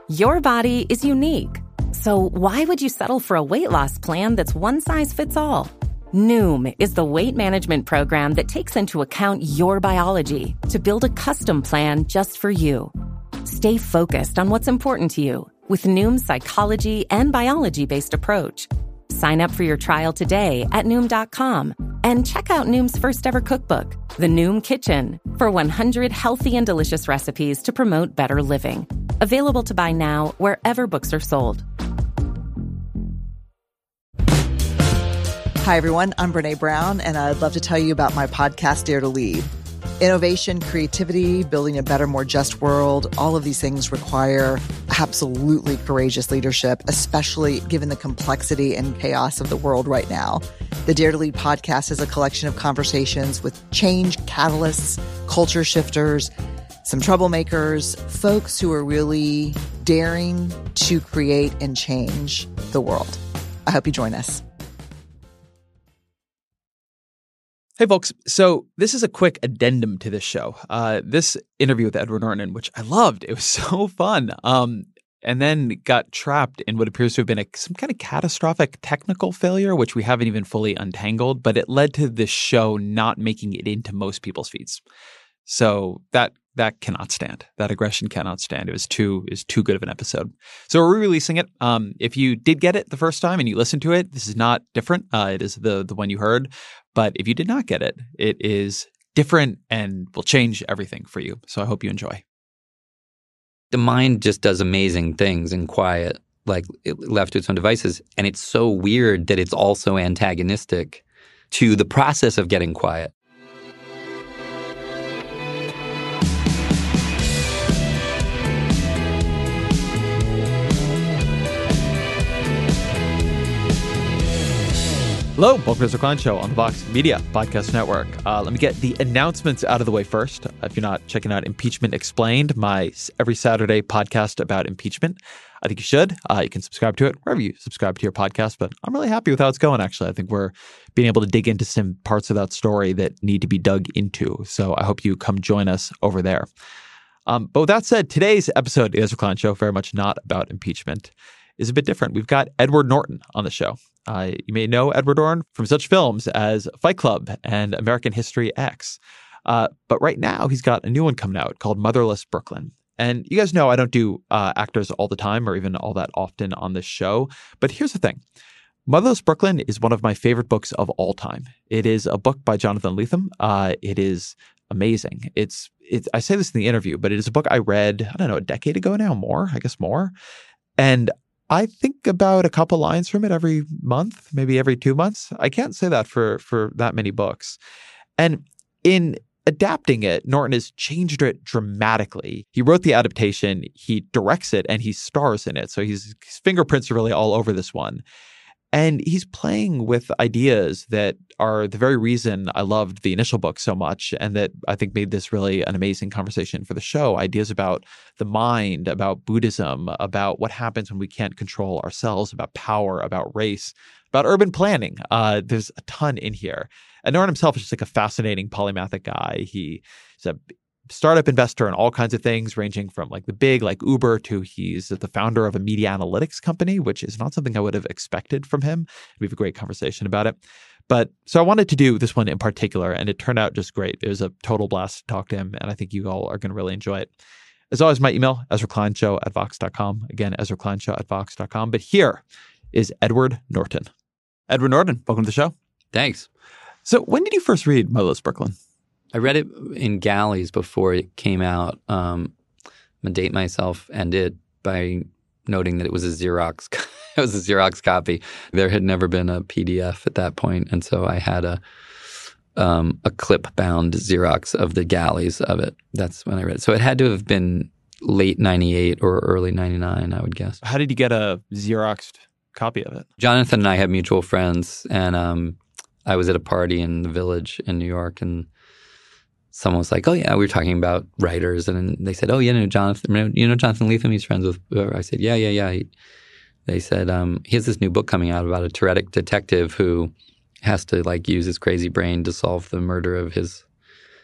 Your body is unique. So why would you settle for a weight loss plan that's one size fits all? Noom is the weight management program that takes into account your biology to build a custom plan just for you. Stay focused on what's important to you with Noom's psychology and biology-based approach. Sign up for your trial today at Noom.com and check out Noom's first ever cookbook, The Noom Kitchen, for 100 healthy and delicious recipes to promote better living. Available to buy now wherever books are sold. Hi, everyone. I'm Brene Brown, and I'd love to tell you about my podcast, Dare to Lead. Innovation, creativity, building a better, more just world, all of these things require absolutely courageous leadership, especially given the complexity and chaos of the world right now. The Dare to Lead podcast is a collection of conversations with change catalysts, culture shifters, some troublemakers, folks who are really daring to create and change the world. I hope you join us. Hey, folks. So this is a quick addendum to this show. This interview with Edward Norton, which I loved. It was so fun. And then got trapped in what appears to have been some kind of catastrophic technical failure, which we haven't even fully untangled. But it led to this show not making it into most people's feeds. So that cannot stand. That aggression cannot stand. It was too good of an episode. So we're re-releasing it. If you did get it the first time and you listened to it, this is not different. It is the one you heard. But if you did not get it, it is different and will change everything for you. So I hope you enjoy. The mind just does amazing things in quiet, like left to its own devices. And it's so weird that it's also antagonistic to the process of getting quiet. Hello, welcome to the Ezra Klein Show on the Vox Media Podcast Network. Let me get the announcements out of the way first. If you're not checking out Impeachment Explained, my every Saturday podcast about impeachment, I think you should. You can subscribe to it wherever you subscribe to your podcast, but I'm really happy with how it's going, actually. I think we're being able to dig into some parts of that story that need to be dug into. So I hope you come join us over there. But with that said, today's episode of the Ezra Klein Show, very much not about impeachment, is a bit different. We've got Edward Norton on the show. You may know Edward Norton from such films as Fight Club and American History X. But right now, he's got a new one coming out called Motherless Brooklyn. And you guys know I don't do actors all the time or even all that often on this show. But here's the thing. Motherless Brooklyn is one of my favorite books of all time. It is a book by Jonathan Lethem. It is amazing. I say this in the interview, but it is a book I read, I don't know, a decade ago now, more. And I think about a couple lines from it every month, maybe every 2 months. I can't say that for that many books. And in adapting it, Norton has changed it dramatically. He wrote the adaptation, he directs it, and he stars in it. So his fingerprints are really all over this one. And he's playing with ideas that are the very reason I loved the initial book so much and that I think made this really an amazing conversation for the show. Ideas about the mind, about Buddhism, about what happens when we can't control ourselves, about power, about race, about urban planning. There's a ton in here. And Norton himself is just like a fascinating polymathic guy. He's a startup investor in all kinds of things, ranging from like the big, like Uber, to he's the founder of a media analytics company, which is not something I would have expected from him. We have a great conversation about it. But so I wanted to do this one in particular, and it turned out just great. It was a total blast to talk to him, and I think you all are going to really enjoy it. As always, my email, EzraKleinShow@Vox.com. Again, EzraKleinShow@Vox.com. But here is Edward Norton. Edward Norton, welcome to the show. Thanks. So when did you first read Motherless Brooklyn? I read it in galleys before it came out. I'm going to date myself and it by noting that it was a Xerox. It was a Xerox copy. There had never been a PDF at that point, and so I had a clip-bound Xerox of the galleys of it. That's when I read it. So it had to have been late 98 or early 99, I would guess. How did you get a Xeroxed copy of it? Jonathan and I have mutual friends, and I was at a party in the Village in New York, and someone was like, "Oh yeah, we were talking about writers," and they said, "Oh, Jonathan Lethem? He's friends with." I said, "Yeah." They said he has this new book coming out about a Tourettic detective who has to like use his crazy brain to solve the murder of his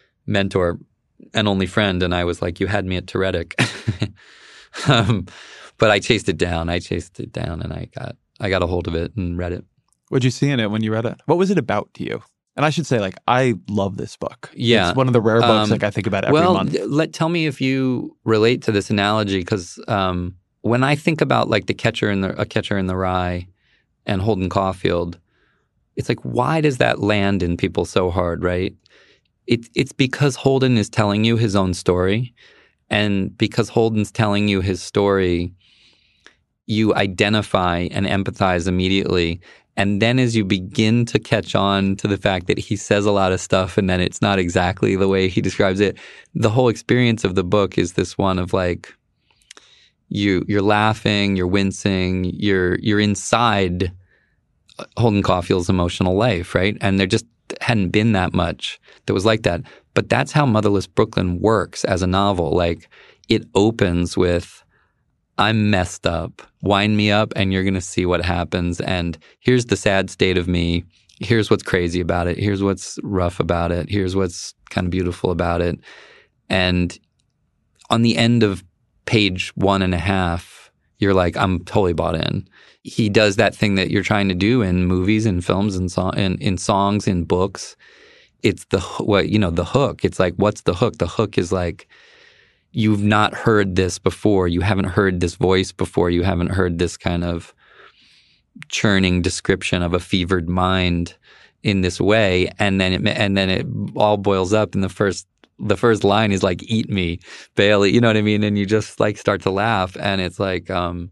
mentor and only friend. And I was like, "You had me at Tourettic." But I chased it down. And I got a hold of it and read it. What'd you see in it when you read it? What was it about to you? And I should say, like, I love this book. Yeah. It's one of the rare books like I think about every month. Tell me if you relate to this analogy, because when I think about like A Catcher in the Rye and Holden Caulfield, it's like, why does that land in people so hard, right? It's because Holden is telling you his own story, and because Holden's telling you his story, you identify and empathize immediately. And then as you begin to catch on to the fact that he says a lot of stuff and then it's not exactly the way he describes it, the whole experience of the book is this one of like, you're laughing, you're wincing, you're inside Holden Caulfield's emotional life, right? And there just hadn't been that much that was like that. But that's how Motherless Brooklyn works as a novel. Like, it opens with, I'm messed up. Wind me up and you're going to see what happens. And here's the sad state of me. Here's what's crazy about it. Here's what's rough about it. Here's what's kind of beautiful about it. And on the end of page 1.5, you're like, I'm totally bought in. He does that thing that you're trying to do in movies and films and in songs, in books. It's the hook. It's like, what's the hook? The hook is like, you've not heard this before. You haven't heard this voice before. You haven't heard this kind of churning description of a fevered mind in this way. And then it all boils up. And the first line is like, eat me, Bailey. You know what I mean? And you just like start to laugh. And it's like,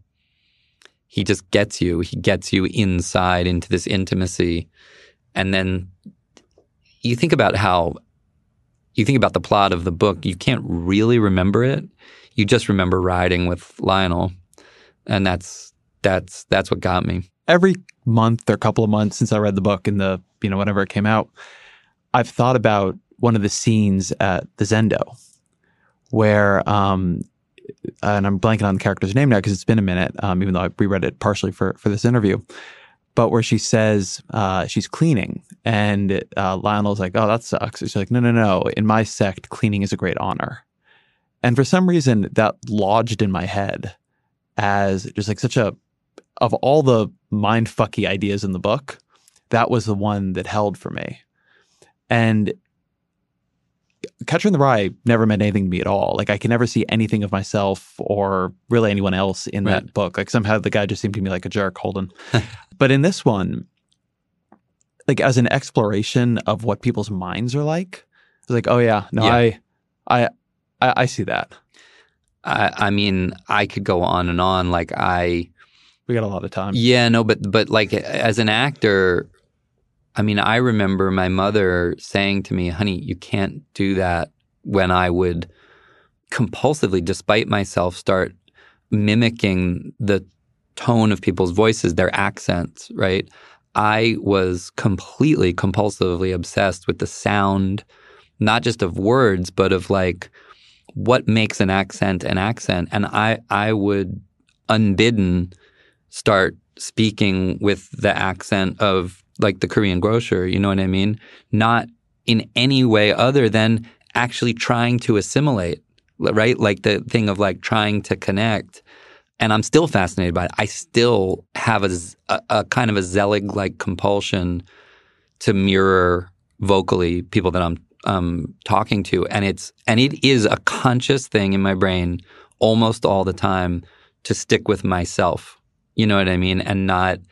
he just gets you. He gets you inside into this intimacy. And then you think about the plot of the book, you can't really remember it. You just remember riding with Lionel. And that's what got me. Every month or couple of months since I read the book in the, whenever it came out, I've thought about one of the scenes at the Zendo where, and I'm blanking on the character's name now because it's been a minute, even though I reread it partially for this interview. But where she says she's cleaning, and Lionel's like, "Oh, that sucks." She's like, "No. In my sect, cleaning is a great honor." And for some reason, that lodged in my head as just like of all the mindfucky ideas in the book, that was the one that held for me. And Catcher in the Rye never meant anything to me at all. Like, I can never see anything of myself or really anyone else in that book. Like, somehow the guy just seemed to me like a jerk, Holden. But in this one, like, as an exploration of what people's minds are like, it's like, oh yeah, no, yeah. I see that. I mean, I could go on and on. Like, we got a lot of time. Yeah, no, but like, as an actor, I mean, I remember my mother saying to me, honey, you can't do that, when I would compulsively, despite myself, start mimicking the tone of people's voices, their accents, right? I was completely, compulsively obsessed with the sound, not just of words, but of like, what makes an accent an accent? And I would, unbidden, start speaking with the accent of like the Korean grocer, you know what I mean? Not in any way other than actually trying to assimilate, right? Like the thing of like trying to connect. And I'm still fascinated by it. I still have a kind of a Zelig-like compulsion to mirror vocally people that I'm talking to. And it is a conscious thing in my brain almost all the time to stick with myself. You know what I mean? And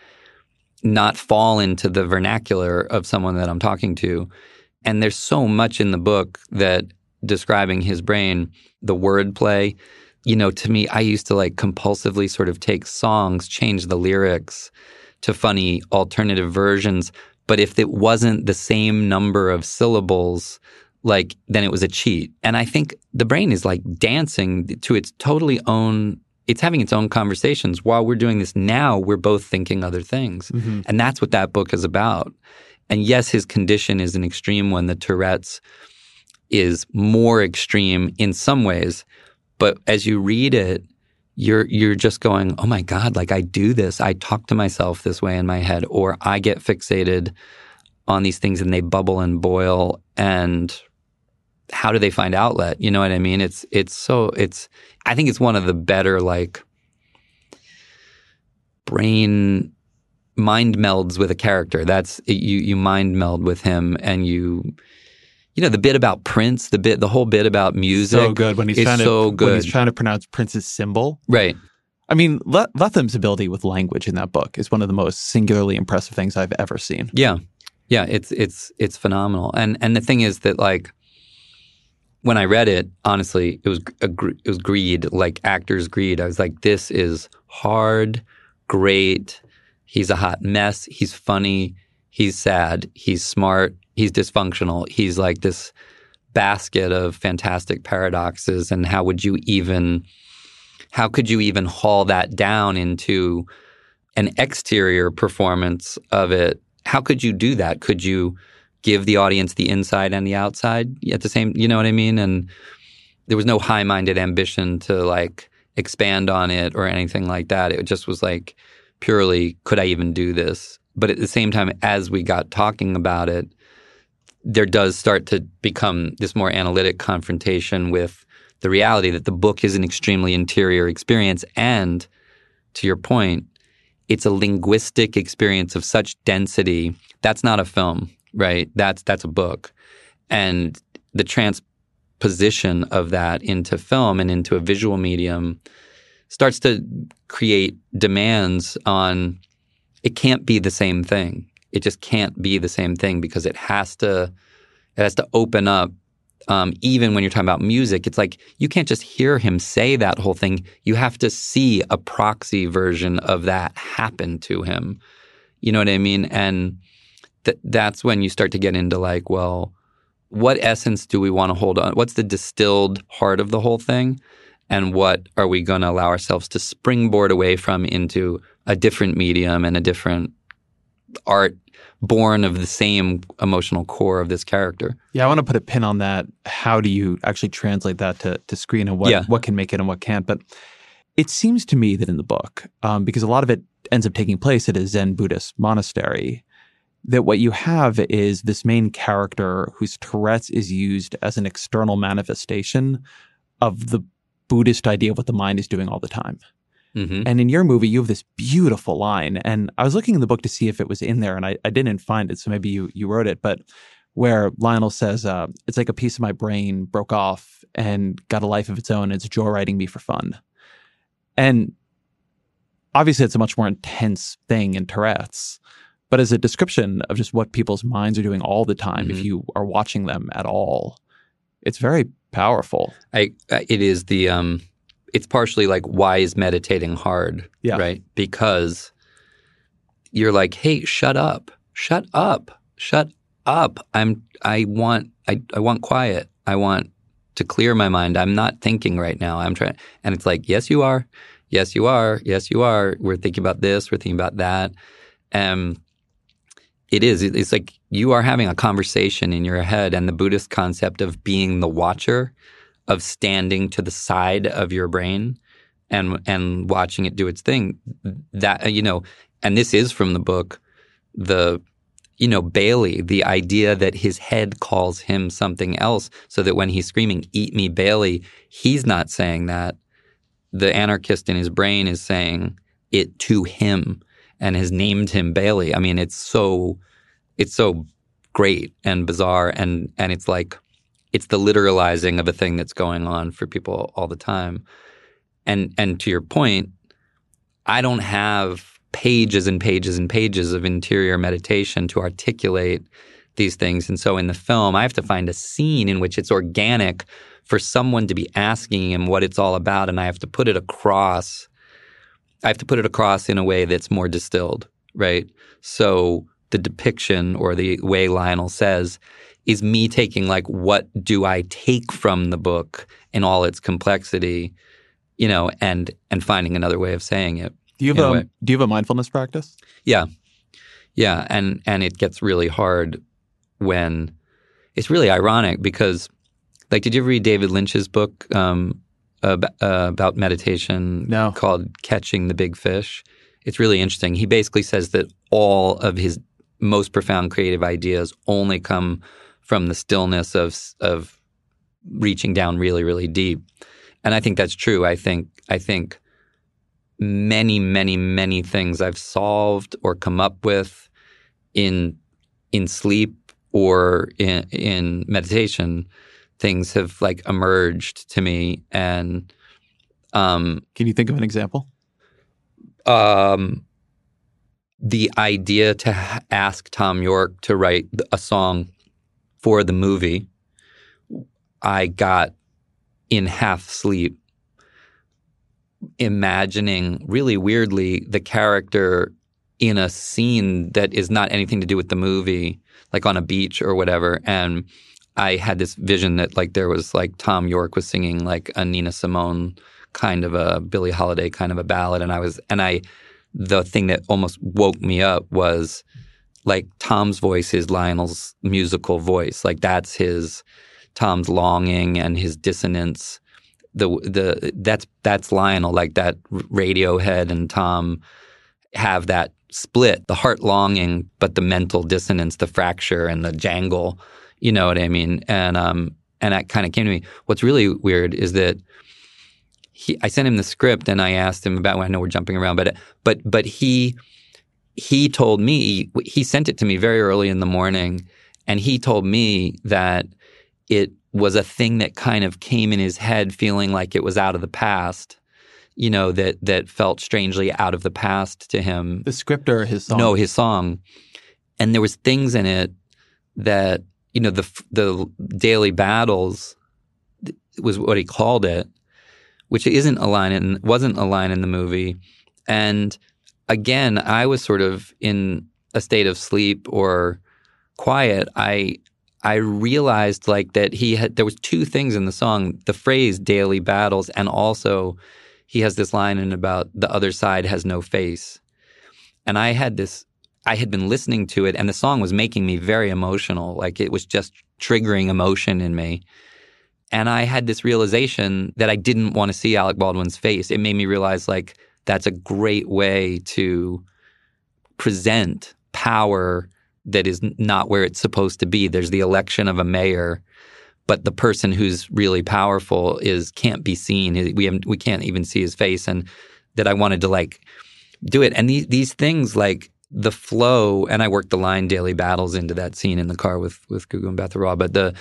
not fall into the vernacular of someone that I'm talking to. And there's so much in the book that describing his brain, the wordplay, to me, I used to like compulsively sort of take songs, change the lyrics to funny alternative versions. But if it wasn't the same number of syllables, like, then it was a cheat. And I think the brain is like dancing to its totally own. It's having its own conversations. While we're doing this now, we're both thinking other things. Mm-hmm. And that's what that book is about. And yes, his condition is an extreme one. The Tourette's is more extreme in some ways. But as you read it, you're just going, oh my God, like, I do this. I talk to myself this way in my head, or I get fixated on these things and they bubble and boil, and how do they find outlet? You know what I mean? I think it's one of the better, like, brain mind melds with a character. That's you mind meld with him, and you know the bit about Prince, the whole bit about music. So good when he's trying to pronounce Prince's symbol. Right. I mean, Letham's ability with language in that book is one of the most singularly impressive things I've ever seen. Yeah, it's phenomenal. And the thing is that, like, when I read it, honestly, it was greed, like actors' greed. I was like, this is hard, great. He's a hot mess. He's funny. He's sad. He's smart. He's dysfunctional. He's like this basket of fantastic paradoxes. And how could you even haul that down into an exterior performance of it? How could you do that? Could you give the audience the inside and the outside at the same, you know what I mean? And there was no high-minded ambition to like expand on it or anything like that. It just was like purely, could I even do this? But at the same time, as we got talking about it, there does start to become this more analytic confrontation with the reality that the book is an extremely interior experience. And to your point, it's a linguistic experience of such density. That's not a film, right? That's a book. And the transposition of that into film and into a visual medium starts to create demands on it can't be the same thing. It just can't be the same thing because it has to open up. Even when you're talking about music, it's like you can't just hear him say that whole thing. You have to see a proxy version of that happen to him. You know what I mean? And that's when you start to get into like, well, what essence do we want to hold on? What's the distilled heart of the whole thing? And what are we going to allow ourselves to springboard away from into a different medium and a different art born of the same emotional core of this character? Yeah, I want to put a pin on that. How do you actually translate that to screen, and what can make it and what can't? But it seems to me that in the book, because a lot of it ends up taking place at a Zen Buddhist monastery, that what you have is this main character whose Tourette's is used as an external manifestation of the Buddhist idea of what the mind is doing all the time. Mm-hmm. And in your movie, you have this beautiful line. And I was looking in the book to see if it was in there, and I didn't find it. So maybe you wrote it. But where Lionel says, it's like a piece of my brain broke off and got a life of its own. It's joyriding me for fun. And obviously, it's a much more intense thing in Tourette's. But as a description of just what people's minds are doing all the time, if you are watching them at all, it's very powerful. It is the... It's partially like, why is meditating hard, right? Because you're like, hey, shut up. I want quiet. I want to clear my mind. I'm not thinking right now. I'm trying. And it's like, yes, you are. Yes, you are. Yes, you are. We're thinking about this. We're thinking about that. It is. It's like you are having a conversation in your head, and the Buddhist concept of being the watcher, of standing to the side of your brain and watching it do its thing. That, you know, and this is from the book, Bailey, the idea that his head calls him something else, so that when he's screaming, "Eat me, Bailey," he's not saying that. The anarchist in his brain is saying it to him and has named him Bailey. I mean, it's so great and bizarre, and it's like, it's the literalizing of a thing that's going on for people all the time. And to your point, I don't have pages and pages and pages of interior meditation to articulate these things. And so in the film, I have to find a scene in which it's organic for someone to be asking him what it's all about, and I have to put it across. I have to put it across in a way that's more distilled, right? So the depiction, or the way Lionel says, is me taking like, what do I take from the book in all its complexity, and finding another way of saying it. Do you have a mindfulness practice? Yeah. Yeah. And it gets really hard when it's really ironic because, like, did you ever read David Lynch's book about meditation? No. Called Catching the Big Fish? It's really interesting. He basically says that all of his most profound creative ideas only come from the stillness of reaching down really, really deep. And I think that's true. I think many, many, many things I've solved or come up with in sleep or in meditation, things have like emerged to me. And can you think of an example? The idea to ask Tom York to write a song for the movie, I got in half sleep, imagining really weirdly the character in a scene that is not anything to do with the movie, like on a beach or whatever. And I had this vision that like there was like Tom York was singing like a Nina Simone kind of a Billie Holiday kind of a ballad. The thing that almost woke me up was like Tom's voice is Lionel's musical voice. Like that's Tom's longing and his dissonance. That's Lionel. Like that Radiohead and Tom have that split, the heart longing, but the mental dissonance, the fracture and the jangle. You know what I mean? And that kind of came to me. What's really weird is that I sent him the script and I asked him about. I know we're jumping around, but he told me, he sent it to me very early in the morning, and he told me that it was a thing that kind of came in his head, feeling like it was out of the past. You know, that felt strangely out of the past to him. The script or his song? No, his song. And there was things in it that, you know, the daily battles was what he called it, which wasn't a line in the movie. And again, I was sort of in a state of sleep or quiet. I realized like that there was two things in the song, the phrase daily battles, and also he has this line in about the other side has no face. And I had been listening to it, and the song was making me very emotional. Like it was just triggering emotion in me. And I had this realization that I didn't want to see Alec Baldwin's face. It made me realize like that's a great way to present power that is not where it's supposed to be. There's the election of a mayor, but the person who's really powerful can't be seen. We can't even see his face. And that I wanted to like do it. And these things like the flow, and I worked the line daily battles into that scene in the car with Gugu and Beth Raw. But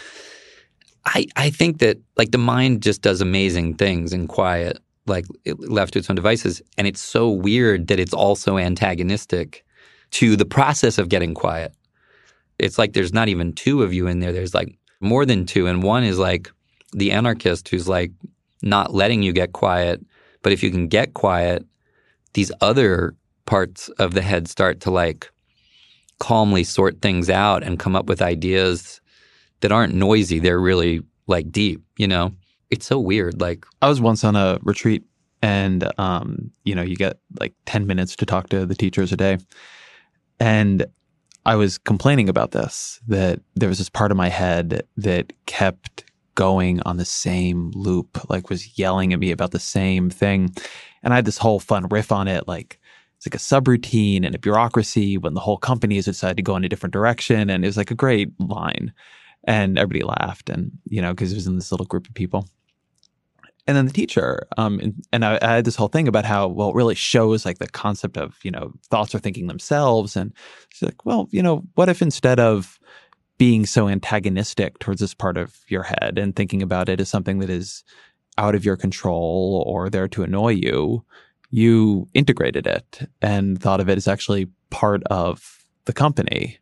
I think that like the mind just does amazing things in quiet, like left to its own devices. And it's so weird that it's also antagonistic to the process of getting quiet. It's like there's not even two of you in there. There's like more than two. And one is like the anarchist who's like not letting you get quiet. But if you can get quiet, these other parts of the head start to like calmly sort things out and come up with ideas that aren't noisy. They're really like deep, you know? It's so weird. Like I was once on a retreat and, you know, you get like 10 minutes to talk to the teachers a day. And I was complaining about this, that there was this part of my head that kept going on the same loop, like was yelling at me about the same thing. And I had this whole fun riff on it, like it's like a subroutine and a bureaucracy when the whole company has decided to go in a different direction. And it was like a great line. And everybody laughed, and you know, because it was in this little group of people. And then the teacher, and I had this whole thing about how, well, it really shows like the concept of, you know, thoughts are thinking themselves. And she's like, well, you know, what if instead of being so antagonistic towards this part of your head and thinking about it as something that is out of your control or there to annoy you, you integrated it and thought of it as actually part of the company.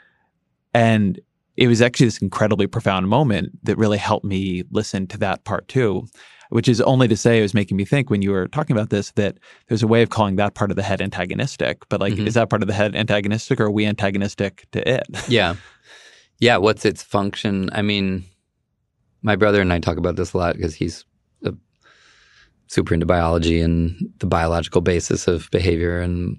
And it was actually this incredibly profound moment that really helped me listen to that part too, which is only to say it was making me think when you were talking about this that there's a way of calling that part of the head antagonistic. But like, is that part of the head antagonistic, or are we antagonistic to it? Yeah. Yeah. What's its function? I mean, my brother and I talk about this a lot because he's super into biology and the biological basis of behavior. And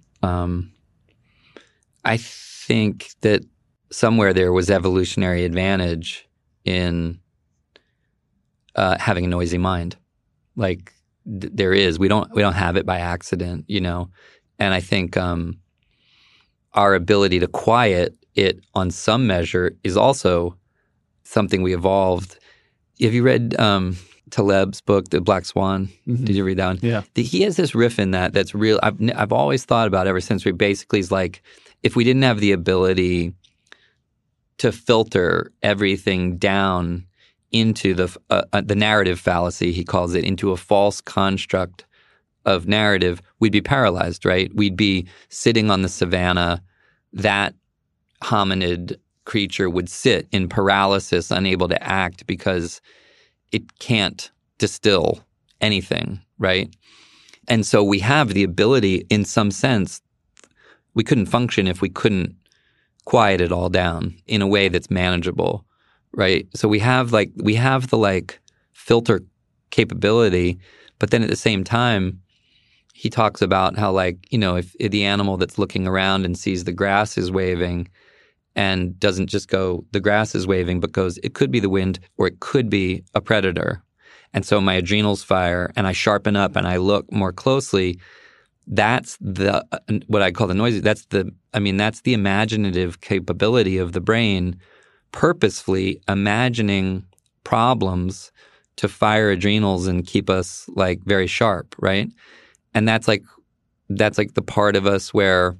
I think that somewhere there was evolutionary advantage in having a noisy mind. Like there is. We don't have it by accident, you know. And I think our ability to quiet it on some measure is also something we evolved. Have you read Taleb's book, The Black Swan. Mm-hmm. Did you read that one? Yeah. He has this riff in that's real. I've always thought about ever since. We basically is like, if we didn't have the ability to filter everything down into the narrative fallacy, he calls it, into a false construct of narrative, we'd be paralyzed, right? We'd be sitting on the savannah. That hominid creature would sit in paralysis, unable to act because it can't distill anything, right? And so we have the ability, in some sense, we couldn't function if we couldn't quiet it all down in a way that's manageable, right? So we have the filter capability, but then at the same time, he talks about how if the animal that's looking around and sees the grass is waving and doesn't just go, the grass is waving, but goes, it could be the wind or it could be a predator. And so my adrenals fire and I sharpen up and I look more closely. That's what I call the noisy. That's the imaginative capability of the brain purposefully imagining problems to fire adrenals and keep us very sharp, right? And that's the part of us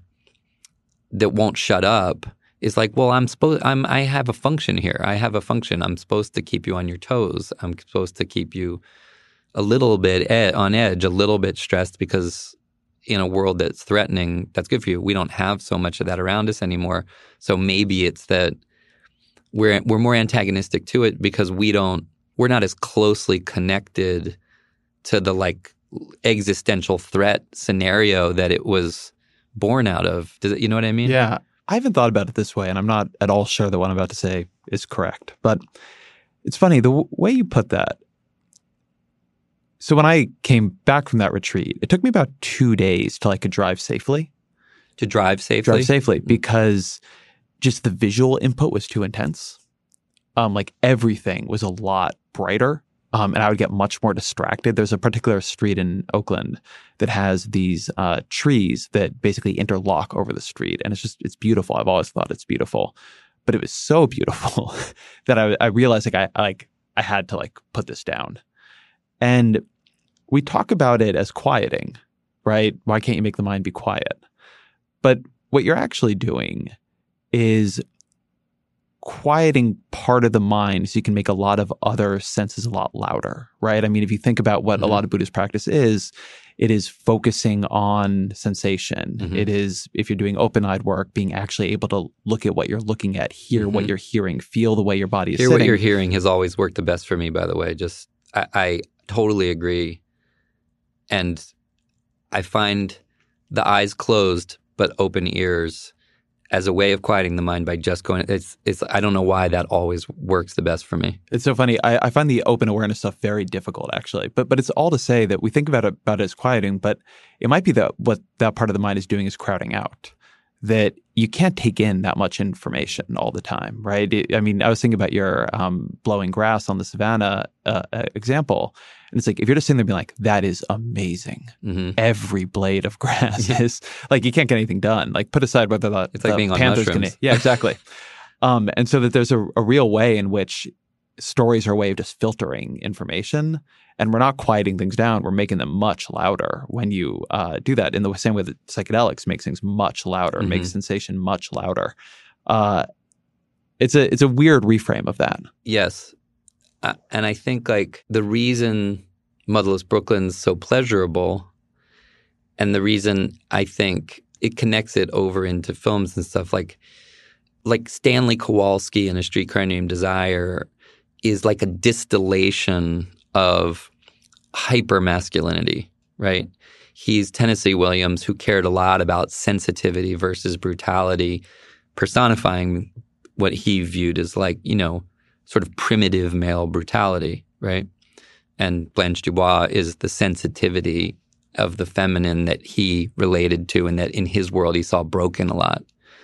that won't shut up. Is I have a function here. I have a function. I'm supposed to keep you on your toes. I'm supposed to keep you a little bit on edge, a little bit stressed, because in a world that's threatening, that's good for you. We don't have so much of that around us anymore. So maybe it's that we're more antagonistic to it because we're not as closely connected to the existential threat scenario that it was born out of. You know what I mean? Yeah. I haven't thought about it this way, and I'm not at all sure that what I'm about to say is correct. But it's funny, the way you put that. So when I came back from that retreat, it took me about 2 days till I could drive safely. To drive safely? Drive safely, because just the visual input was too intense. Everything was a lot brighter. And I would get much more distracted. There's a particular street in Oakland that has these trees that basically interlock over the street. And it's beautiful. I've always thought it's beautiful. But it was so beautiful that I realized I had to put this down. And we talk about it as quieting, right? Why can't you make the mind be quiet? But what you're actually doing is quieting part of the mind so you can make a lot of other senses a lot louder, right? I mean, if you think about what a lot of Buddhist practice is, it is focusing on sensation. Mm-hmm. It is, if you're doing open-eyed work, being actually able to look at what you're looking at, hear what you're hearing, feel the way your body is sitting. What you're hearing has always worked the best for me, by the way. Just, I totally agree. And I find the eyes closed but open ears as a way of quieting the mind by just going. It's. I don't know why that always works the best for me. It's so funny. I find the open awareness stuff very difficult, actually. But it's all to say that we think about it as quieting, but it might be that what that part of the mind is doing is crowding out. That you can't take in that much information all the time, right? I mean, I was thinking about your blowing grass on the savannah example. And it's if you're just sitting there being that is amazing. Mm-hmm. Every blade of grass is you can't get anything done. Put aside whether it's like being on mushrooms. Yeah, exactly. And so that there's a real way in which stories are a way of just filtering information. And we're not quieting things down. We're making them much louder when you do that, in the same way that psychedelics makes things much louder, makes sensation much louder. It's a weird reframe of that. Yes. And I think the reason Motherless Brooklyn's so pleasurable, and the reason I think it connects it over into films and stuff like Stanley Kowalski in A Streetcar Named Desire is a distillation of hyper-masculinity, right? He's Tennessee Williams, who cared a lot about sensitivity versus brutality, personifying what he viewed as sort of primitive male brutality, right? And Blanche Dubois is the sensitivity of the feminine that he related to and that in his world he saw broken a lot.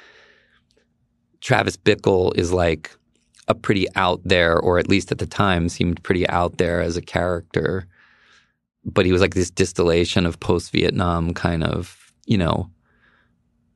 Travis Bickle is a pretty out there, or at least at the time seemed pretty out there as a character. But he was this distillation of post-Vietnam kind of,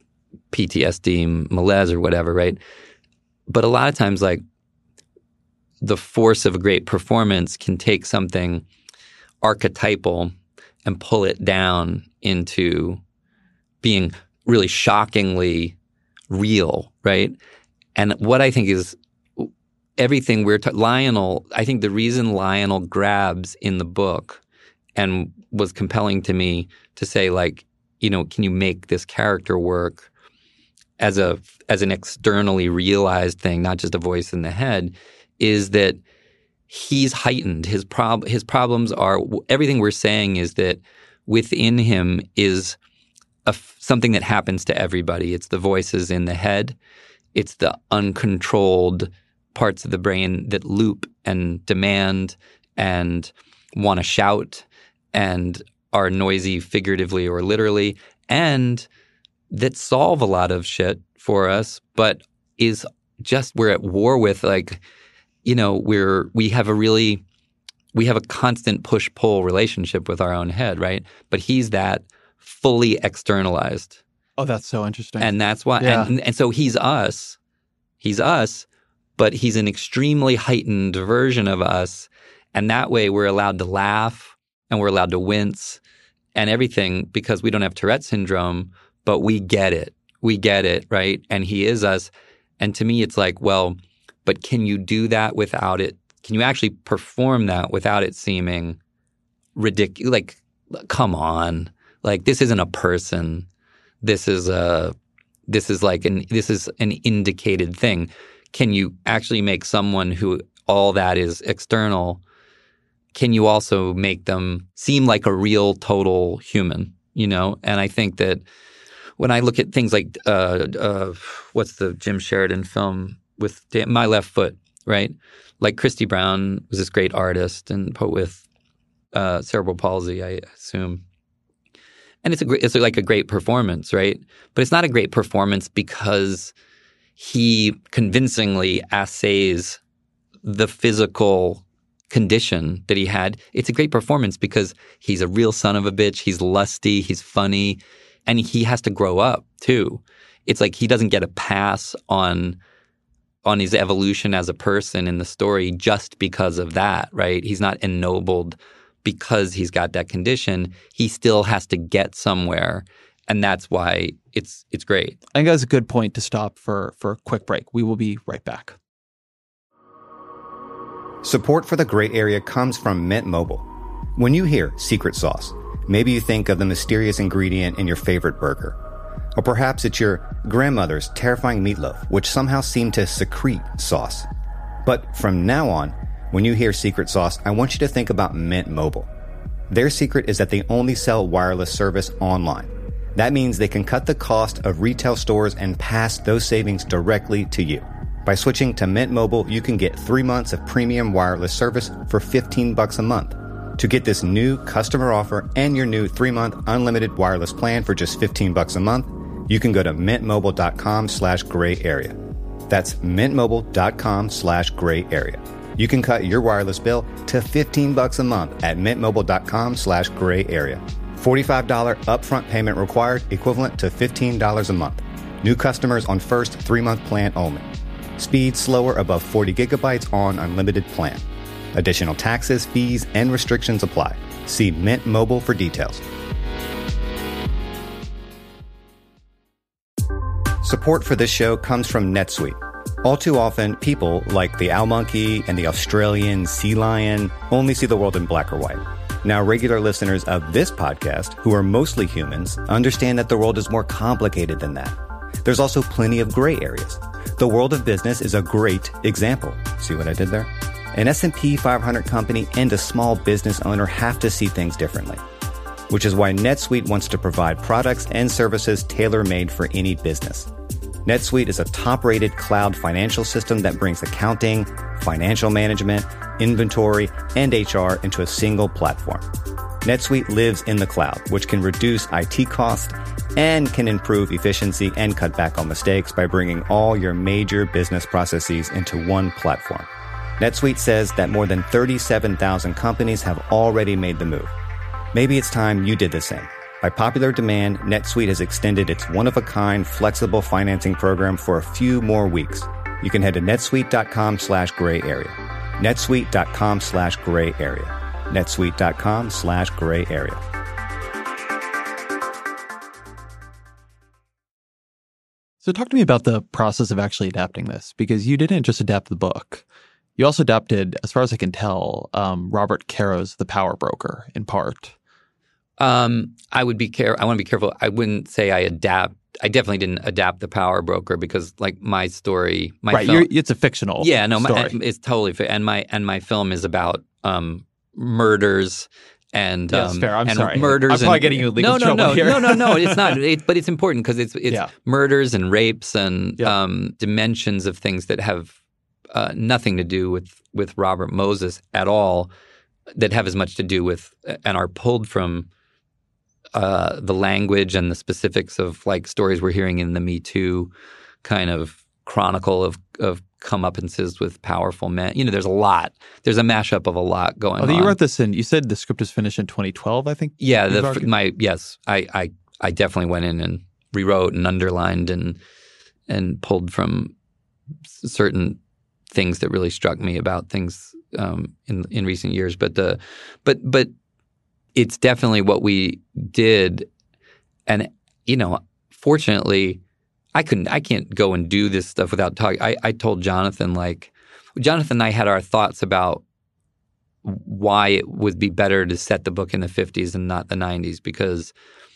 PTSD, malaise or whatever, right? But a lot of times the force of a great performance can take something archetypal and pull it down into being really shockingly real, right? And what I think is everything Lionel, I think the reason Lionel grabs in the book and was compelling to me to say, like, you know, can you make this character work as an externally realized thing, not just a voice in the head, is that he's heightened. His problems are, everything we're saying is that within him is something that happens to everybody. It's the voices in the head. It's the uncontrolled parts of the brain that loop and demand and want to shout and are noisy figuratively or literally, and that solve a lot of shit for us, but is just we're at war with, like, you know, we have a constant push-pull relationship with our own head, right? But he's that fully externalized. Oh, that's so interesting. And that's why, and so he's us, but he's an extremely heightened version of us. And that way we're allowed to laugh and we're allowed to wince and everything because we don't have Tourette syndrome, but we get it. We get it, right? And he is us. And to me, it's like, well, but can you do that without it? Can you actually perform that without it seeming ridiculous? Like, come on. Like, this isn't a person. This is an indicated thing. Can you actually make someone who all that is external, can you also make them seem like a real total human, you know? And I think that when I look at things like what's the Jim Sheridan film with My Left Foot, right? Like Christy Brown was this great artist and poet with cerebral palsy, I assume. And it's like a great performance, right? But it's not a great performance because he convincingly assays the physical condition that he had. It's a great performance because he's a real son of a bitch. He's lusty. He's funny. And he has to grow up too. It's like he doesn't get a pass on his evolution as a person in the story just because of that, right? He's not ennobled because he's got that condition. He still has to get somewhere. And that's why it's great. I think that's a good point to stop for a quick break. We will be right back. Support for The Gray Area comes from Mint Mobile. When you hear secret sauce, maybe you think of the mysterious ingredient in your favorite burger. Or perhaps it's your grandmother's terrifying meatloaf, which somehow seemed to secrete sauce. But from now on, when you hear secret sauce, I want you to think about Mint Mobile. Their secret is that they only sell wireless service online. That means they can cut the cost of retail stores and pass those savings directly to you. By switching to Mint Mobile, you can get 3 months of premium wireless service for $15 a month. To get this new customer offer and your new 3-month unlimited wireless plan for just $15 a month, you can go to mintmobile.com/gray area. That's mintmobile.com/gray area. You can cut your wireless bill to $15 a month at mintmobile.com/gray area. $45 upfront payment required, equivalent to $15 a month. New customers on first 3-month plan only. Speed slower above 40 gigabytes on unlimited plan. Additional taxes, fees, and restrictions apply. See Mint Mobile for details. Support for this show comes from NetSuite. All too often, people like the owl monkey and the Australian sea lion only see the world in black or white. Now, regular listeners of this podcast, who are mostly humans, understand that the world is more complicated than that. There's also plenty of gray areas. The world of business is a great example. See what I did there? An S&P 500 company and a small business owner have to see things differently, which is why NetSuite wants to provide products and services tailor-made for any business. NetSuite is a top-rated cloud financial system that brings accounting, financial management, inventory, and HR into a single platform. NetSuite lives in the cloud, which can reduce IT costs and can improve efficiency and cut back on mistakes by bringing all your major business processes into one platform. NetSuite says that more than 37,000 companies have already made the move. Maybe it's time you did the same. By popular demand, NetSuite has extended its one-of-a-kind flexible financing program for a few more weeks. You can head to netsuite.com/gray area. netsuite.com/gray area. netsuite.com/gray area. So talk to me about the process of actually adapting this, because you didn't just adapt the book. You also adapted, as far as I can tell, Robert Caro's The Power Broker in part. I want to be careful. I wouldn't say I adapt. I definitely didn't adapt The Power Broker because, like, my story, film, it's a fictional. Yeah, no, story. It's totally and my film is about murders and yes, fair. I'm sorry. Murders. I'm probably getting you in legal trouble here. No. It's not. But it's important because it's murders and rapes and dimensions of things that have nothing to do with Robert Moses at all, that have as much to do with and are pulled from the language and the specifics of, like, stories we're hearing in the Me Too kind of chronicle of comeuppances with powerful men. You know, there's a lot. There's a mashup of a lot going on. You wrote this you said the script was finished in 2012, I think? Yeah. I definitely went in and rewrote and underlined and pulled from certain things that really struck me about things in recent years. But it's definitely what we did. And, you know, fortunately, I can't go and do this stuff without talking. I told Jonathan and I had our thoughts about why it would be better to set the book in the 50s and not the 90s, because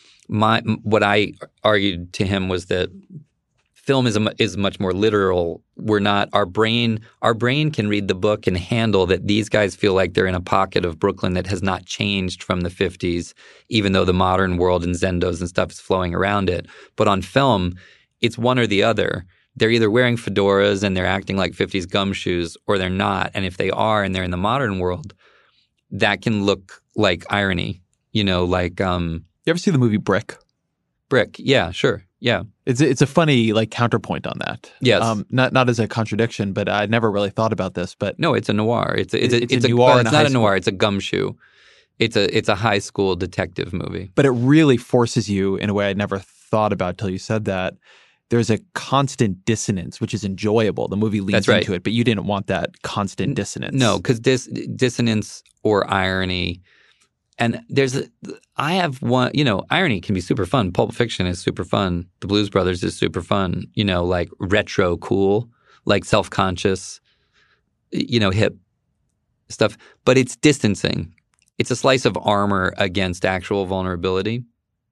what I argued to him was that film is much more literal. Our brain can read the book and handle that these guys feel like they're in a pocket of Brooklyn that has not changed from the 50s, even though the modern world and Zendos and stuff is flowing around it. But on film, it's one or the other. They're either wearing fedoras and they're acting like 50s gumshoes, or they're not. And if they are and they're in the modern world, that can look like irony. You know, like you ever see the movie Brick? Brick, yeah, sure, yeah. It's a funny, like, counterpoint on that. Yes. Not as a contradiction, but I never really thought about this. But no, it's a noir. It's a noir. It's not a noir. It's a gumshoe. It's a high school detective movie. But it really forces you in a way I never thought about till you said that. There's a constant dissonance, which is enjoyable. The movie leads into it, but you didn't want that constant dissonance. No, because dissonance or irony. And I have one, you know, irony can be super fun. Pulp Fiction is super fun. The Blues Brothers is super fun. You know, like retro cool, like self-conscious, you know, hip stuff. But it's distancing. It's a slice of armor against actual vulnerability.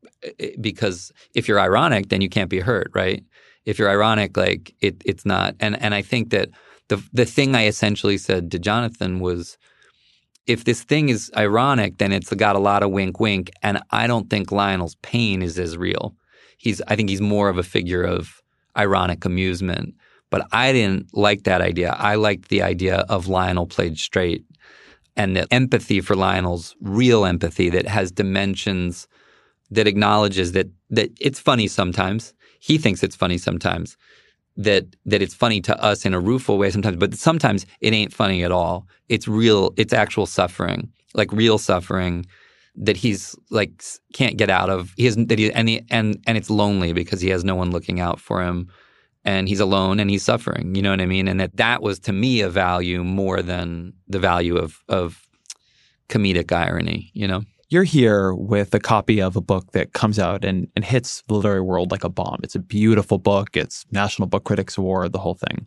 Because if you're ironic, then you can't be hurt, right? If you're ironic, like it's not. And I think that the thing I essentially said to Jonathan was, if this thing is ironic, then it's got a lot of wink, wink. And I don't think Lionel's pain is as real. I think he's more of a figure of ironic amusement. But I didn't like that idea. I liked the idea of Lionel played straight, and the empathy for Lionel's real empathy that has dimensions, that acknowledges that it's funny sometimes. He thinks it's funny sometimes. That it's funny to us in a rueful way sometimes, but sometimes it ain't funny at all. It's real. It's actual suffering, like real suffering that he's like can't get out of. And it's lonely because he has no one looking out for him, and he's alone and he's suffering. You know what I mean? And that was to me a value more than the value of comedic irony. You know. You're here with a copy of a book that comes out and hits the literary world like a bomb. It's a beautiful book. It's National Book Critics Award, the whole thing.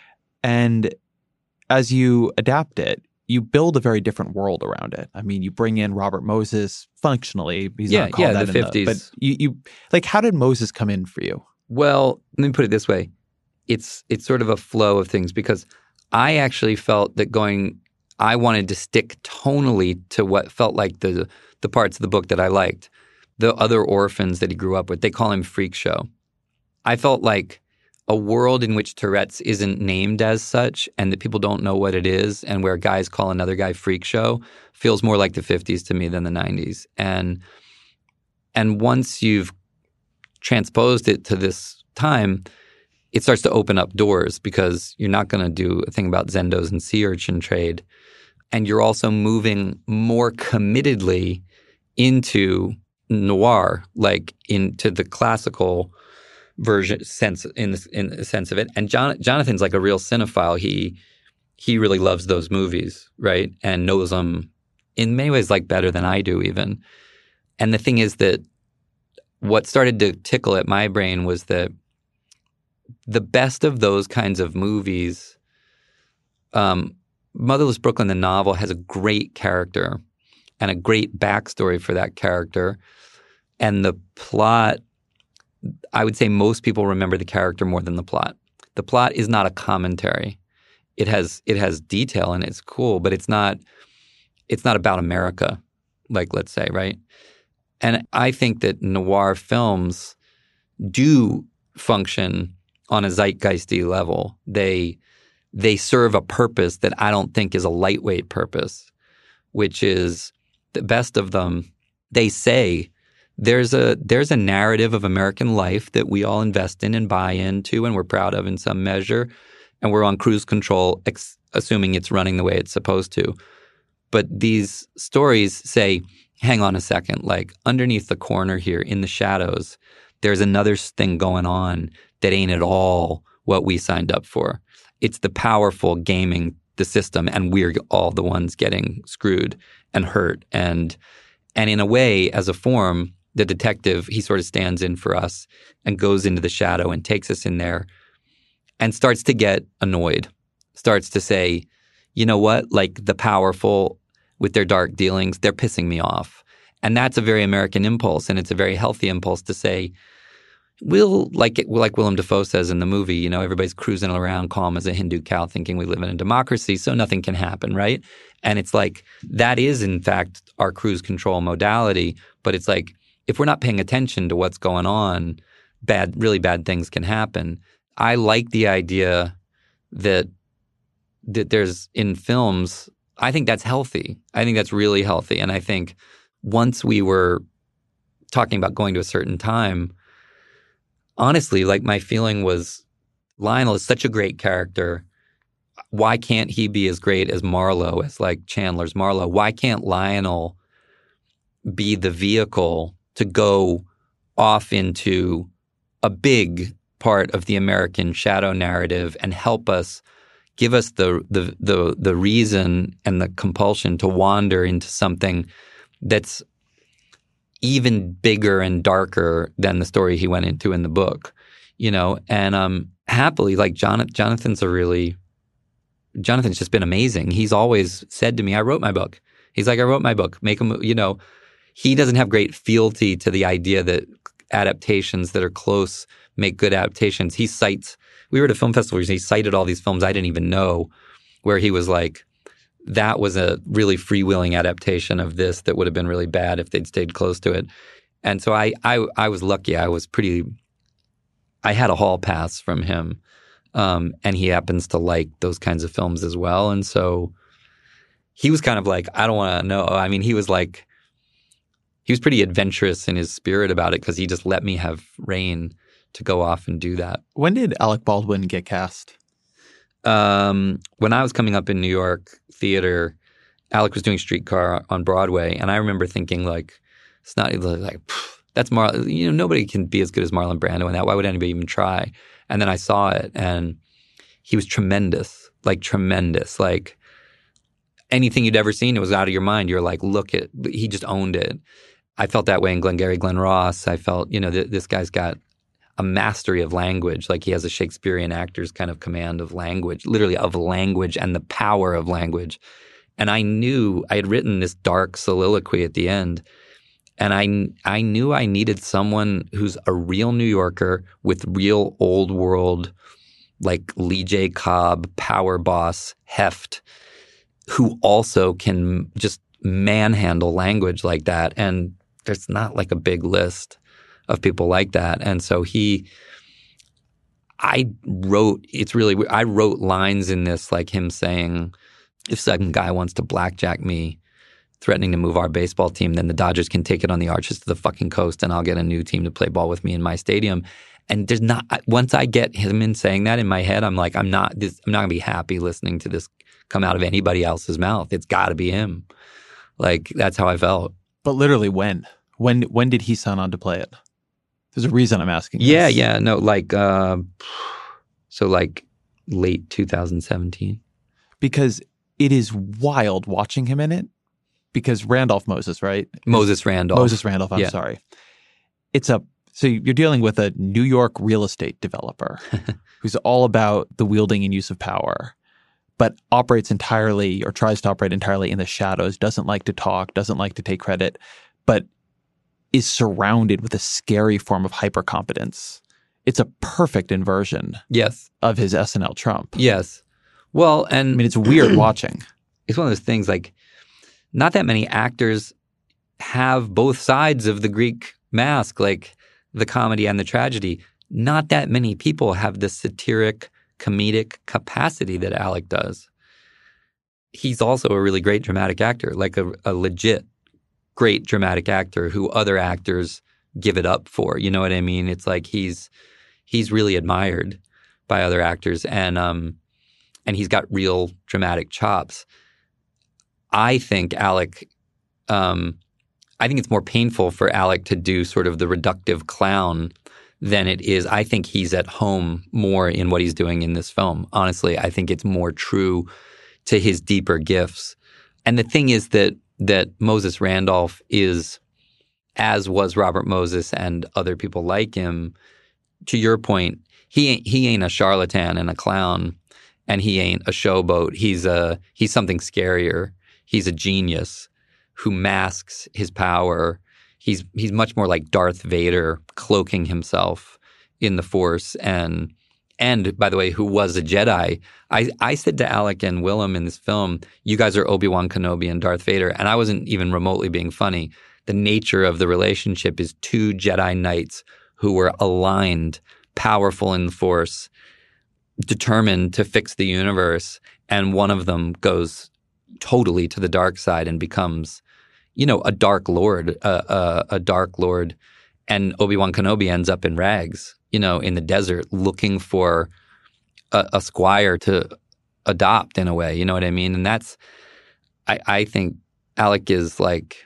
And as you adapt it, you build a very different world around it. I mean, you bring in Robert Moses functionally. He's not called that the in 50s. But you like, how did Moses come in for you? Well, let me put it this way. It's sort of a flow of things, because I actually felt that I wanted to stick tonally to what felt like the parts of the book that I liked. The other orphans that he grew up with, they call him Freak Show. I felt like a world in which Tourette's isn't named as such and that people don't know what it is, and where guys call another guy Freak Show, feels more like the 50s to me than the 90s. And once you've transposed it to this time, it starts to open up doors, because you're not going to do a thing about Zendos and sea urchin trade. And you're also moving more committedly into noir, like into the classical version sense in the sense of it. And Jonathan's like a real cinephile. he really loves those movies, right? And knows them in many ways like better than I do even. And the thing is that what started to tickle at my brain was that the best of those kinds of movies, Motherless Brooklyn, the novel, has a great character and a great backstory for that character. And the plot, I would say most people remember the character more than the plot. The plot is not a commentary. It has detail and it's cool, but it's not about America, like, let's say, right? And I think that noir films do function on a zeitgeisty level. They serve a purpose that I don't think is a lightweight purpose, which is the best of them. They say there's a narrative of American life that we all invest in and buy into and we're proud of in some measure, and we're on cruise control, assuming it's running the way it's supposed to. But these stories say, hang on a second, like underneath the corner here in the shadows, there's another thing going on that ain't at all what we signed up for. It's the powerful gaming the system, and we're all the ones getting screwed and hurt. And in a way, as a form, the detective, he sort of stands in for us and goes into the shadow and takes us in there and starts to get annoyed, starts to say, you know what, like the powerful with their dark dealings, they're pissing me off. And that's a very American impulse, and it's a very healthy impulse to say, we'll, like Willem Dafoe says in the movie, you know, everybody's cruising around calm as a Hindu cow thinking we live in a democracy, so nothing can happen, right? And it's like, that is in fact our cruise control modality, but it's like, if we're not paying attention to what's going on, really bad things can happen. I like the idea that there's in films, I think that's healthy. I think that's really healthy. And I think once we were talking about going to a certain time, honestly, like my feeling was Lionel is such a great character. Why can't he be as great as Marlowe, as like Chandler's Marlowe? Why can't Lionel be the vehicle to go off into a big part of the American shadow narrative and help us, give us the reason and the compulsion to wander into something that's even bigger and darker than the story he went into in the book, you know? And happily, like Jonathan's just been amazing. He's always said to me, I wrote my book. He's like, I wrote my book. Make him, you know, he doesn't have great fealty to the idea that adaptations that are close make good adaptations. He cites, we were at a film festival and he cited all these films I didn't even know, where he was like, that was a really freewheeling adaptation of this that would have been really bad if they'd stayed close to it. And so I was lucky. I had a hall pass from him. And he happens to like those kinds of films as well. And so he was kind of like, I don't want to know. I mean, he was pretty adventurous in his spirit about it because he just let me have reign to go off and do that. When did Alec Baldwin get cast? When I was coming up in New York theater, Alec was doing Streetcar on Broadway, and I remember thinking like, it's not like that's you know, nobody can be as good as Marlon Brando in that. Why would anybody even try? And then I saw it, and he was tremendous. Like anything you'd ever seen, it was out of your mind. You're like, he just owned it. I felt that way in Glengarry Glen Ross. I felt, you know, this guy's got a mastery of language. Like he has a Shakespearean actor's kind of command of language, literally of language and the power of language. And I knew I had written this dark soliloquy at the end. And I knew I needed someone who's a real New Yorker with real old world, like Lee J. Cobb, power boss heft, who also can just manhandle language like that. And there's not like a big list of people like that. And so I wrote lines in this like him saying, if some guy wants to blackjack me, threatening to move our baseball team, then the Dodgers can take it on the arches to the fucking coast and I'll get a new team to play ball with me in my stadium. And there's not, once I get him in saying that in my head, I'm like, I'm not going to be happy listening to this come out of anybody else's mouth. It's got to be him. Like, that's how I felt. But literally when? When did he sign on to play it? There's a reason I'm asking this. Yeah. No, like, so like late 2017. because it is wild watching him in it. Because Randolph Moses, right? Moses Randolph. Moses Randolph, I'm sorry. So you're dealing with a New York real estate developer who's all about the wielding and use of power, but operates entirely or tries to operate entirely in the shadows, doesn't like to talk, doesn't like to take credit, but is surrounded with a scary form of hypercompetence. It's a perfect inversion of his SNL Trump. Yes. Well, and I mean, it's weird watching. It's one of those things like not that many actors have both sides of the Greek mask, like the comedy and the tragedy. Not that many people have the satiric, comedic capacity that Alec does. He's also a really great dramatic actor, like a legit great dramatic actor who other actors give it up for. You know what I mean? It's like he's really admired by other actors, and he's got real dramatic chops. I think Alec, I think it's more painful for Alec to do sort of the reductive clown than it is. I think he's at home more in what he's doing in this film. Honestly, I think it's more true to his deeper gifts. And the thing is that Moses Randolph is, as was Robert Moses and other people like him, to your point, he ain't a charlatan and a clown, and he ain't a showboat. He's something scarier. He's a genius who masks his power. He's much more like Darth Vader, cloaking himself in the Force, and by the way, who was a Jedi. I said to Alec and Willem in this film, you guys are Obi-Wan Kenobi and Darth Vader, and I wasn't even remotely being funny. The nature of the relationship is two Jedi Knights who were aligned, powerful in the Force, determined to fix the universe, and one of them goes totally to the dark side and becomes, a dark lord, a dark lord, and Obi-Wan Kenobi ends up in rags, in the desert looking for a squire to adopt in a way, you know what I mean? And that's, I think Alec is like,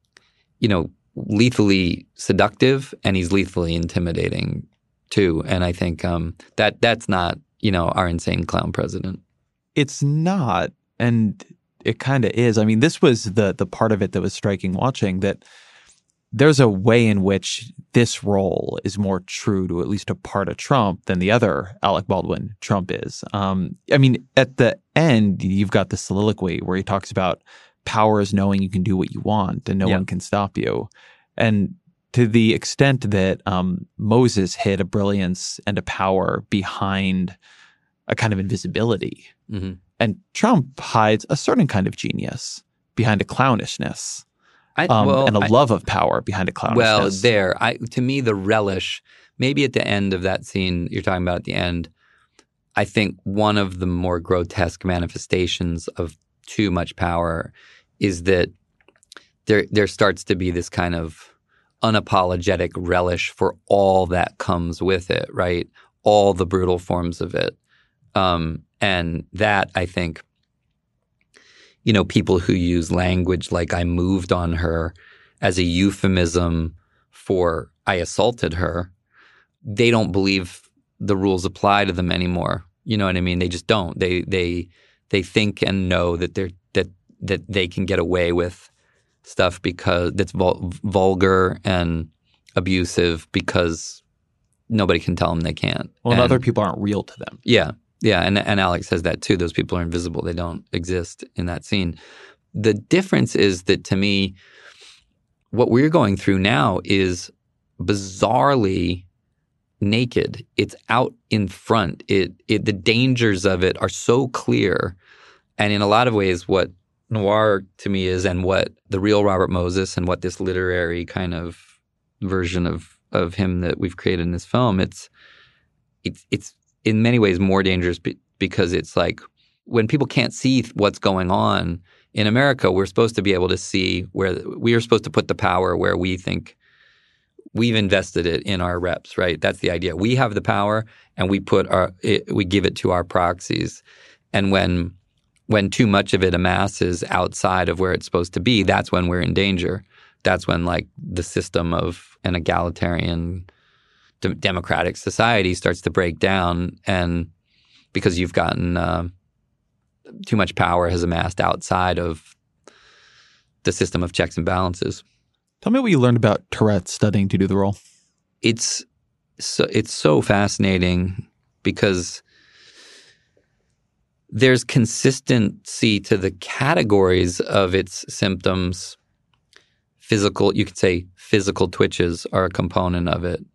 lethally seductive, and he's lethally intimidating too. And I think that's not, our insane clown president. It's not, and it kind of is. I mean, this was the part of it that was striking watching, that there's a way in which this role is more true to at least a part of Trump than the other Alec Baldwin Trump is. I mean, at the end, you've got the soliloquy where he talks about power is knowing you can do what you want and no one can stop you. And to the extent that Moses hid a brilliance and a power behind a kind of invisibility. Mm-hmm. And Trump hides a certain kind of genius behind a clownishness. And a love of power behind a clownishness. Well, to me, the relish, maybe at the end of that scene you're talking about at the end, I think one of the more grotesque manifestations of too much power is that there starts to be this kind of unapologetic relish for all that comes with it, right? All the brutal forms of it. And that, I think, people who use language like I moved on her as a euphemism for I assaulted her, they don't believe the rules apply to them anymore. You know what I mean? They just don't. They think and know that that they can get away with stuff because that's vulgar and abusive because nobody can tell them they can't. Well, and other people aren't real to them. Yeah. Yeah, and Alex says that too. Those people are invisible. They don't exist in that scene. The difference is that, to me, what we're going through now is bizarrely naked. It's out in front. The dangers of it are so clear. And in a lot of ways, what noir to me is, and what the real Robert Moses and what this literary kind of version of him that we've created in this film, it's in many ways more dangerous because it's like when people can't see what's going on in America, we're supposed to be able to see where we are supposed to put the power where we think we've invested it in our reps, right? That's the idea. We have the power and we give it to our proxies. And when too much of it amasses outside of where it's supposed to be, that's when we're in danger. That's when like the system of an egalitarian democratic society starts to break down, and because you've gotten too much power has amassed outside of the system of checks and balances. Tell me what you learned about Tourette's studying to do the role. It's so fascinating because there's consistency to the categories of its symptoms. You could say physical twitches are a component of it.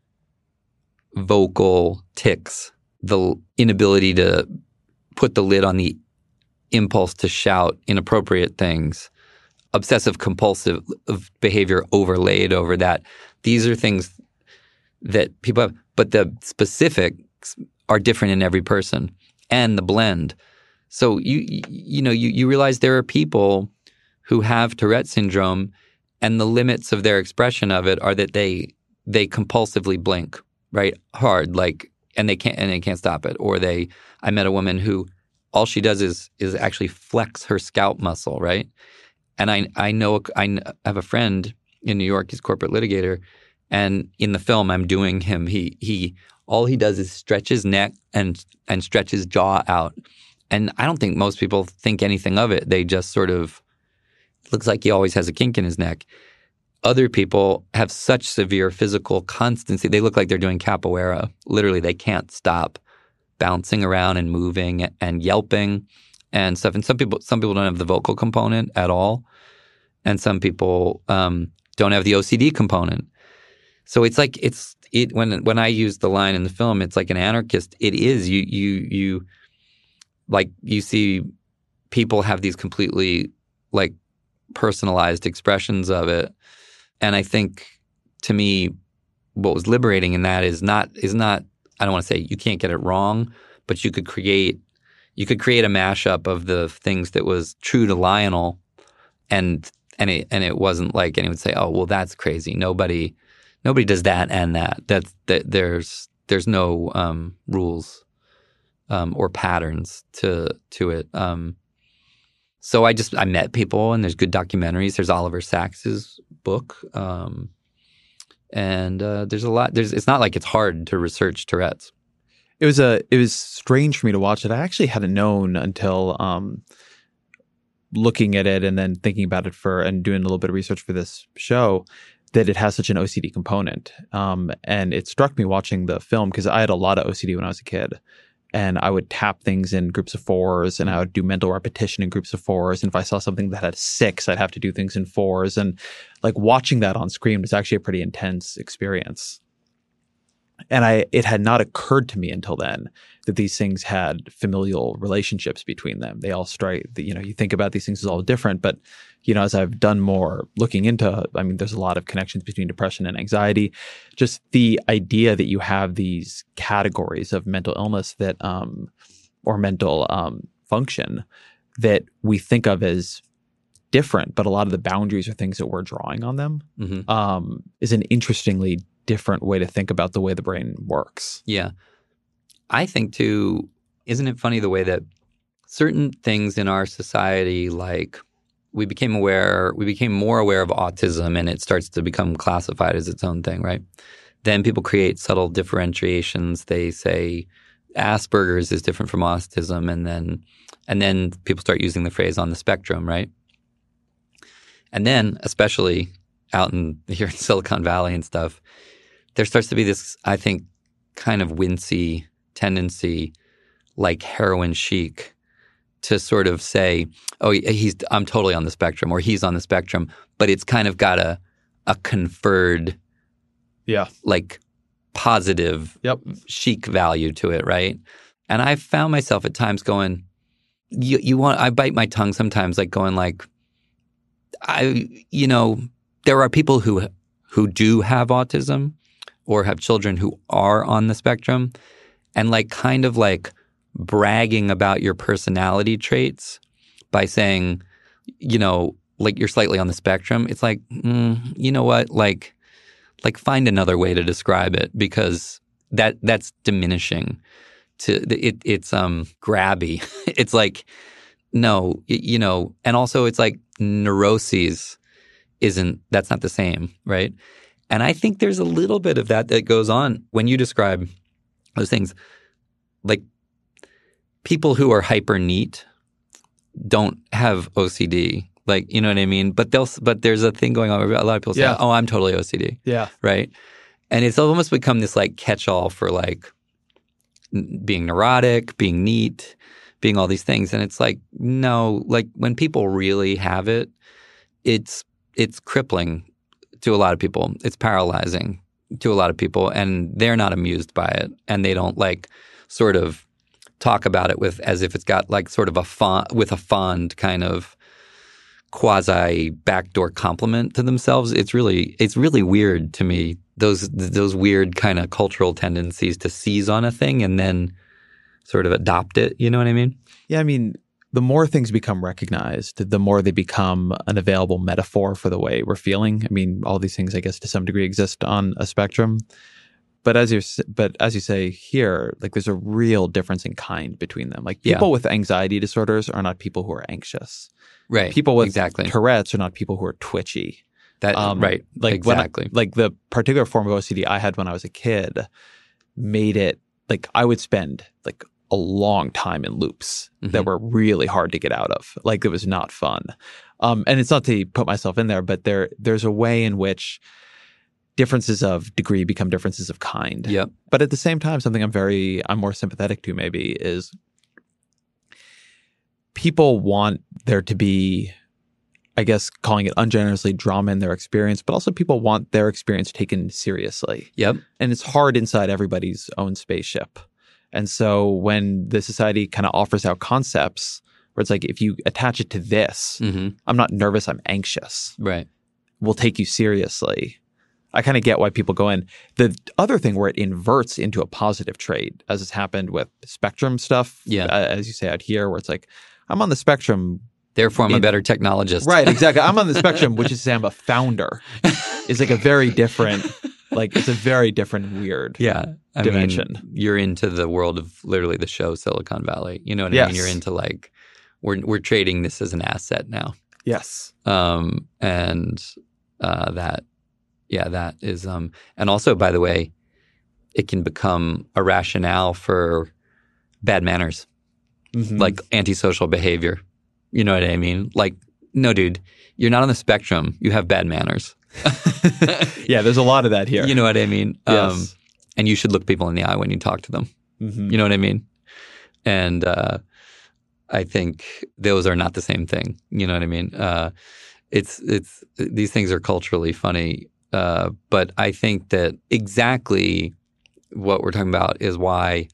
Vocal tics, the inability to put the lid on the impulse to shout inappropriate things, obsessive compulsive behavior overlaid over that. These are things that people have, but the specifics are different in every person, and the blend. So you realize there are people who have Tourette syndrome, and the limits of their expression of it are that they compulsively blink, right, hard, like, and they can't stop it. Or I met a woman who all she does is actually flex her scalp muscle, right? And I have a friend in New York. He's a corporate litigator, and in the film I'm doing him. He all he does is stretch his neck and stretch his jaw out. And I don't think most people think anything of it. They just sort of looks like he always has a kink in his neck. Other people have such severe physical constancy. They look like they're doing capoeira. Literally, they can't stop bouncing around and moving and yelping and stuff. And some people don't have the vocal component at all, and some people don't have the OCD component. So it's like when I use the line in the film, it's like an anarchist. It is you see people have these completely like personalized expressions of it. And I think, to me, what was liberating in that is not I don't want to say you can't get it wrong, but you could create a mashup of the things that was true to Lionel, and it wasn't like anyone would say, oh, well, that's crazy. Nobody does that and that. There's no rules or patterns to it. So I met people, and there's good documentaries. There's Oliver Sacks's book, and there's a lot. It's not like it's hard to research Tourette's. It was strange for me to watch it. I actually hadn't known until looking at it and then thinking about it and doing a little bit of research for this show that it has such an OCD component. And it struck me watching the film because I had a lot of OCD when I was a kid. And I would tap things in groups of 4s, and I would do mental repetition in groups of 4s. And if I saw something that had 6, I'd have to do things in 4s. And like watching that on screen was actually a pretty intense experience. And it had not occurred to me until then that these things had familial relationships between them. They all you think about these things as all different, but as I've done more looking into, there's a lot of connections between depression and anxiety. Just the idea that you have these categories of mental illness that, or mental function that we think of as different, but a lot of the boundaries are things that we're drawing on them, is an interestingly different way to think about the way the brain works. Yeah. I think too, isn't it funny the way that certain things in our society, like we became more aware of autism, and it starts to become classified as its own thing, right? Then people create subtle differentiations. They say Asperger's is different from autism, and then people start using the phrase on the spectrum, right? And then, especially out here in Silicon Valley and stuff, there starts to be this, I think, kind of wincy tendency, like heroin chic, to sort of say, oh, I'm totally on the spectrum, or he's on the spectrum, but it's kind of got a conferred, like positive, chic value to it, right? And I found myself at times going, I bite my tongue sometimes, like going like, there are people who do have autism or have children who are on the spectrum, and like kind of like bragging about your personality traits by saying, like you're slightly on the spectrum. It's like, you know what, like find another way to describe it, because that's diminishing. It's grabby. It's like, no, and also it's like neuroses that's not the same, right? And I think there's a little bit of that goes on when you describe those things. Like people who are hyper neat don't have OCD. Like, you know what I mean? But there's a thing going on where a lot of people say, oh, I'm totally OCD. Yeah. Right? And it's almost become this like catch-all for like being neurotic, being neat, being all these things. And it's like, no, like when people really have it, it's crippling to a lot of people. It's paralyzing to a lot of people, and they're not amused by it. And they don't like sort of talk about it with as if it's got like sort of a fond kind of quasi backdoor compliment to themselves. It's really weird to me, those weird kind of cultural tendencies to seize on a thing and then sort of adopt it. You know what I mean? Yeah, I mean, the more things become recognized, the more they become an available metaphor for the way we're feeling. I mean, all these things, I guess, to some degree exist on a spectrum. But as you say here, like there's a real difference in kind between them. Like people with anxiety disorders are not people who are anxious. Right. People with Tourette's are not people who are twitchy. Right. Like exactly. Like the particular form of OCD I had when I was a kid made it like I would spend like a long time in loops that were really hard to get out of. Like it was not fun. And it's not to put myself in there, but there's a way in which differences of degree become differences of kind. Yep. But at the same time, something I'm more sympathetic to maybe is people want there to be, I guess, calling it ungenerously, drama in their experience, but also people want their experience taken seriously. Yep. And it's hard inside everybody's own spaceship. And so when the society kind of offers out concepts where it's like, if you attach it to this, I'm not nervous, I'm anxious. Right. We'll take you seriously. I kind of get why people go in. The other thing where it inverts into a positive trait, as has happened with spectrum stuff, as you say out here, where it's like, I'm on the spectrum. Therefore, I'm a better technologist. Right, exactly. I'm on the spectrum, which is to say I'm a founder. It's like a very different, it's a very different weird dimension. Mean, you're into the world of literally the show Silicon Valley. You know what I mean? You're into like, we're trading this as an asset now. Yes. That is, and also, by the way, it can become a rationale for bad manners, like antisocial behavior. You know what I mean? Like, no, dude, you're not on the spectrum. You have bad manners. Yeah, there's a lot of that here. You know what I mean? Yes. And you should look people in the eye when you talk to them. You know what I mean? And I think those are not the same thing. You know what I mean? It's these things are culturally funny. But I think that exactly what we're talking about is why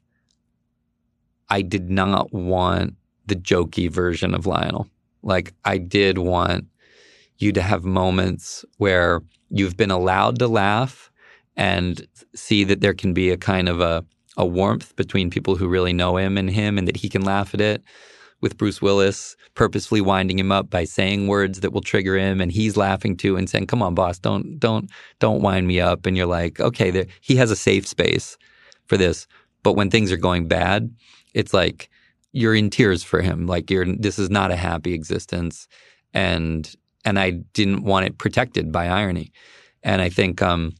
I did not want the jokey version of Lionel. Like I did want you to have moments where you've been allowed to laugh and see that there can be a kind of a warmth between people who really know him and that he can laugh at it. With Bruce Willis purposefully winding him up by saying words that will trigger him, and he's laughing too and saying, "Come on, boss, don't wind me up." And you're like, okay, he has a safe space for this. But when things are going bad, it's like you're in tears for him. Like this is not a happy existence, and I didn't want it protected by irony. And I think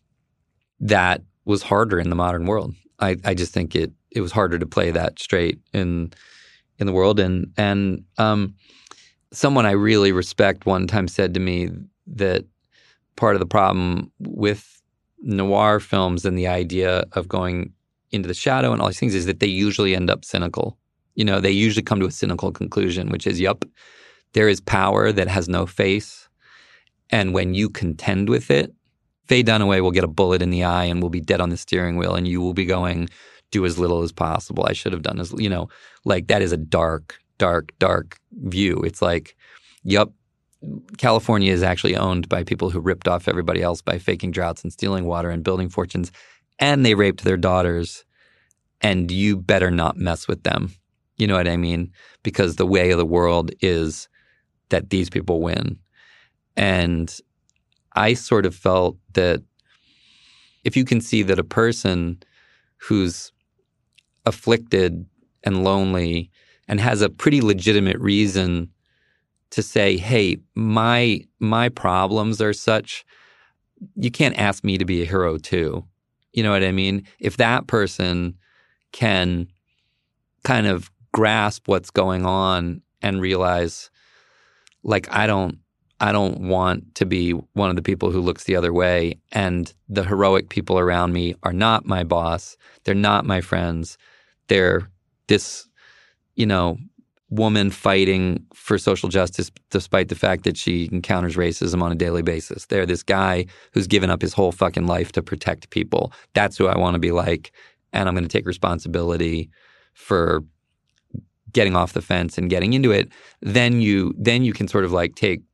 that was harder in the modern world. I just think it was harder to play that straight in the world. And someone I really respect one time said to me that part of the problem with noir films and the idea of going into the shadow and all these things is that they usually end up cynical. You know, they usually come to a cynical conclusion, which is, yup, there is power that has no face. And when you contend with it, Faye Dunaway will get a bullet in the eye and will be dead on the steering wheel, and you will be going, do as little as possible. I should have done as, like that is a dark, dark, dark view. It's like, yup, California is actually owned by people who ripped off everybody else by faking droughts and stealing water and building fortunes, and they raped their daughters, and you better not mess with them. You know what I mean? Because the way of the world is that these people win. And I sort of felt that if you can see that a person who's afflicted and lonely and has a pretty legitimate reason to say, hey, my problems are such, you can't ask me to be a hero too. You know what I mean? If that person can kind of grasp what's going on and realize, like, I don't want to be one of the people who looks the other way, and the heroic people around me are not my boss. They're not my friends. They're this, woman fighting for social justice despite the fact that she encounters racism on a daily basis. They're this guy who's given up his whole fucking life to protect people. That's who I want to be like, and I'm going to take responsibility for getting off the fence and getting into it. Then you can sort of like take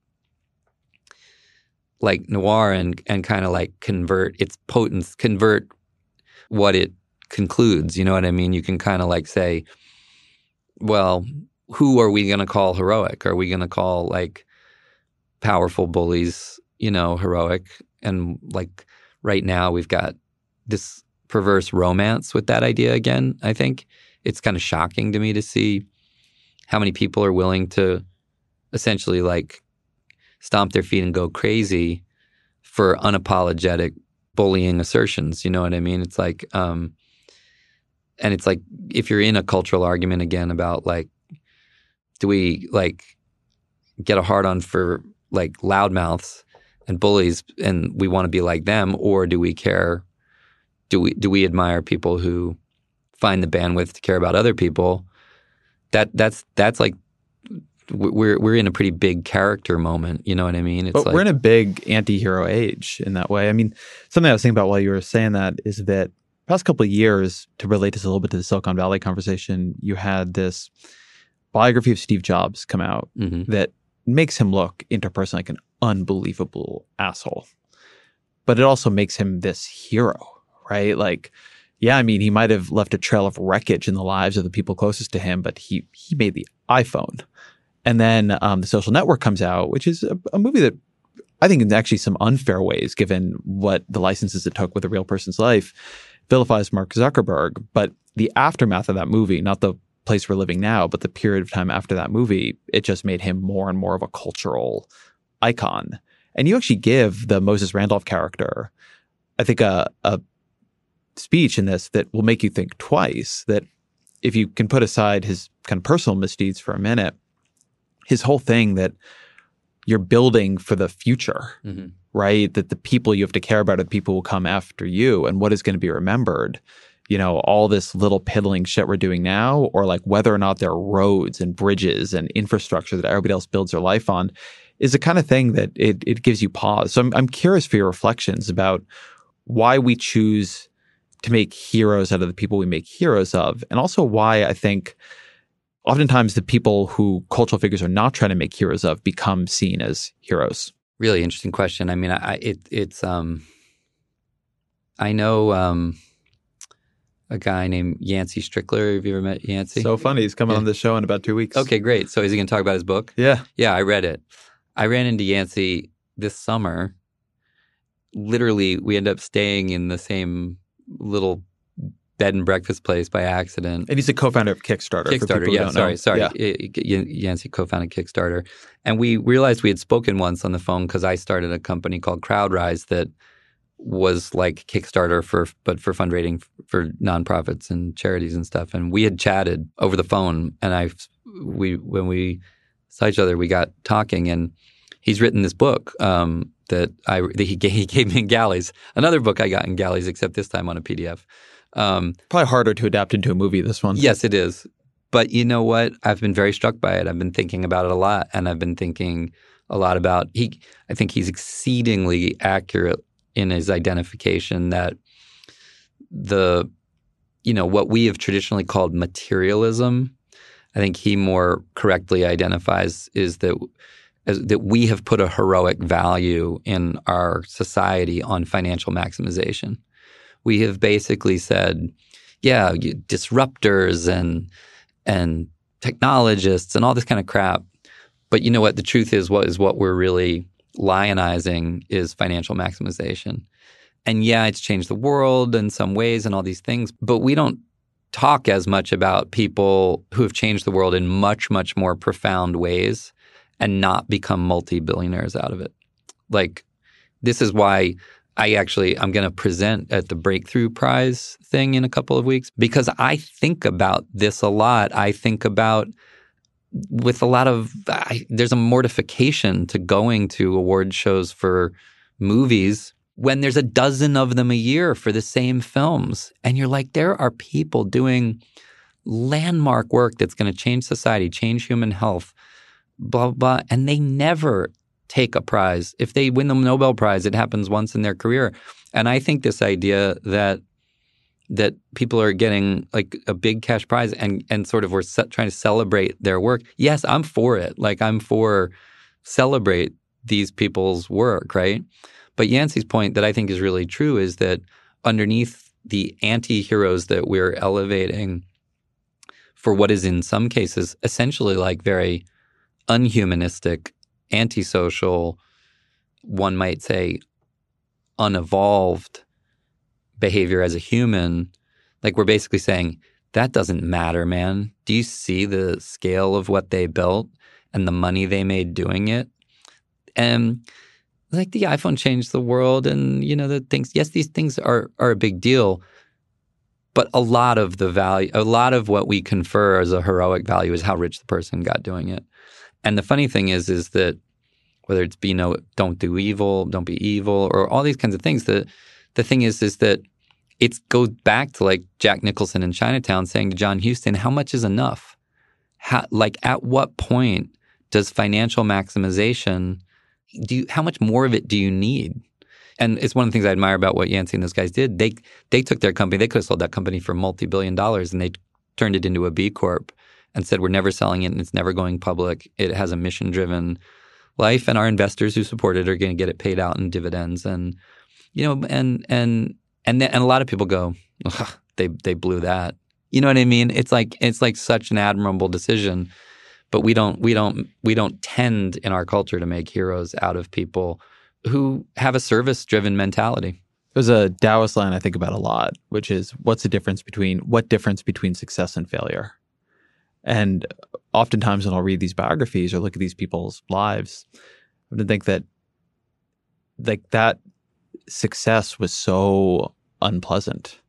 like noir and kind of like convert its potence, convert what it concludes. You know what I mean? You can kind of like say, well, who are we going to call heroic? Are we going to call like powerful bullies, heroic? And like right now we've got this perverse romance with that idea again. I think it's kind of shocking to me to see how many people are willing to essentially like stomp their feet and go crazy for unapologetic bullying assertions. You know what I mean? It's like, and it's like if you're in a cultural argument again about like, do we like get a hard-on for like loudmouths and bullies and we want to be like them, or do we care? Do we admire people who find the bandwidth to care about other people? That's like we're in a pretty big character moment. You know what I mean? It's but like, we're in a big anti-hero age in that way. I mean, something I was thinking about while you were saying that is that past couple of years, to relate this a little bit to the Silicon Valley conversation, you had this biography of Steve Jobs come out that makes him look interpersonally like an unbelievable asshole. But it also makes him this hero, right? Like, yeah, I mean, he might have left a trail of wreckage in the lives of the people closest to him, but he made the iPhone. And then The Social Network comes out, which is a movie that I think in actually some unfair ways, given what the licenses it took with a real person's life, vilifies Mark Zuckerberg. But the aftermath of that movie, not the place we're living now, but the period of time after that movie, it just made him more and more of a cultural icon. And you actually give the Moses Randolph character, I think, a speech in this that will make you think twice, that if you can put aside his kind of personal misdeeds for a minute, his whole thing that you're building for the future, right? That the people you have to care about are the people who will come after you, and what is going to be remembered. All this little piddling shit we're doing now, or like whether or not there are roads and bridges and infrastructure that everybody else builds their life on, is the kind of thing that it gives you pause. So I'm curious for your reflections about why we choose to make heroes out of the people we make heroes of, and also why I think oftentimes the people who cultural figures are not trying to make heroes of become seen as heroes. Really interesting question. I mean, I know a guy named Yancey Strickler. Have you ever met Yancey? So funny. He's coming on this show in about 2 weeks. Okay, great. So is he going to talk about his book? Yeah. Yeah, I read it. I ran into Yancey this summer. Literally, we ended up staying in the same little bed and breakfast place by accident. And he's a co-founder of Kickstarter. Kickstarter, yeah. Sorry. Yeah. Yancey co-founded Kickstarter. And we realized we had spoken once on the phone because I started a company called CrowdRise that was like Kickstarter for fundraising for nonprofits and charities and stuff. And we had chatted over the phone, and when we saw each other, we got talking, and he's written this book that he gave me in Galleys. Another book I got in Galleys, except this time on a PDF. Probably harder to adapt into a movie, this one. Yes, it is. But you know what? I've been very struck by it. I've been thinking about it a lot, and I've been thinking a lot about I think he's exceedingly accurate in his identification that what we have traditionally called materialism, I think he more correctly identifies is that we have put a heroic value in our society on financial maximization. We have basically said, yeah, disruptors and technologists and all this kind of crap. But you know what? The truth is what we're really lionizing is financial maximization. And yeah, it's changed the world in some ways and all these things, but we don't talk as much about people who have changed the world in much, much more profound ways and not become multi-billionaires out of it. Like, this is why I'm going to present at the Breakthrough Prize thing in a couple of weeks, because I think about this a lot. I think about with a lot of there's a mortification to going to award shows for movies when there's a dozen of them a year for the same films. And you're like, there are people doing landmark work that's going to change society, change human health, blah, blah, blah. And they never take a prize. If they win the Nobel Prize, it happens once in their career. And I think this idea that people are getting like a big cash prize and sort of we're trying to celebrate their work. Yes, I'm for it. Like I'm for celebrate these people's work, right? But Yancey's point that I think is really true is that underneath the anti-heroes that we're elevating for what is in some cases essentially like very unhumanistic, antisocial, one might say unevolved behavior as a human, like we're basically saying, that doesn't matter, man. Do you see the scale of what they built and the money they made doing it? And like the iPhone changed the world and, you know, the things, yes, these things are a big deal, but a lot of the value, a lot of what we confer as a heroic value is how rich the person got doing it. And the funny thing is that whether it's don't do evil, don't be evil, or all these kinds of things, the thing is that it goes back to like Jack Nicholson in Chinatown saying to John Huston, how much is enough? At what point does financial maximization, how much more of it do you need? And it's one of the things I admire about what Yancey and those guys did. They took their company, they could have sold that company for multi-billion dollars and they turned it into a B Corp and said, we're never selling it and it's never going public. It has a mission-driven life and our investors who support it are going to get it paid out in dividends. And you know, and a lot of people go, they blew that. You know what I mean? It's like such an admirable decision, but we don't tend in our culture to make heroes out of people who have a service-driven mentality. There's a Taoist line I think about a lot, which is what difference between success and failure? And oftentimes when I'll read these biographies or look at these people's lives, I would think that like that success was so unpleasant.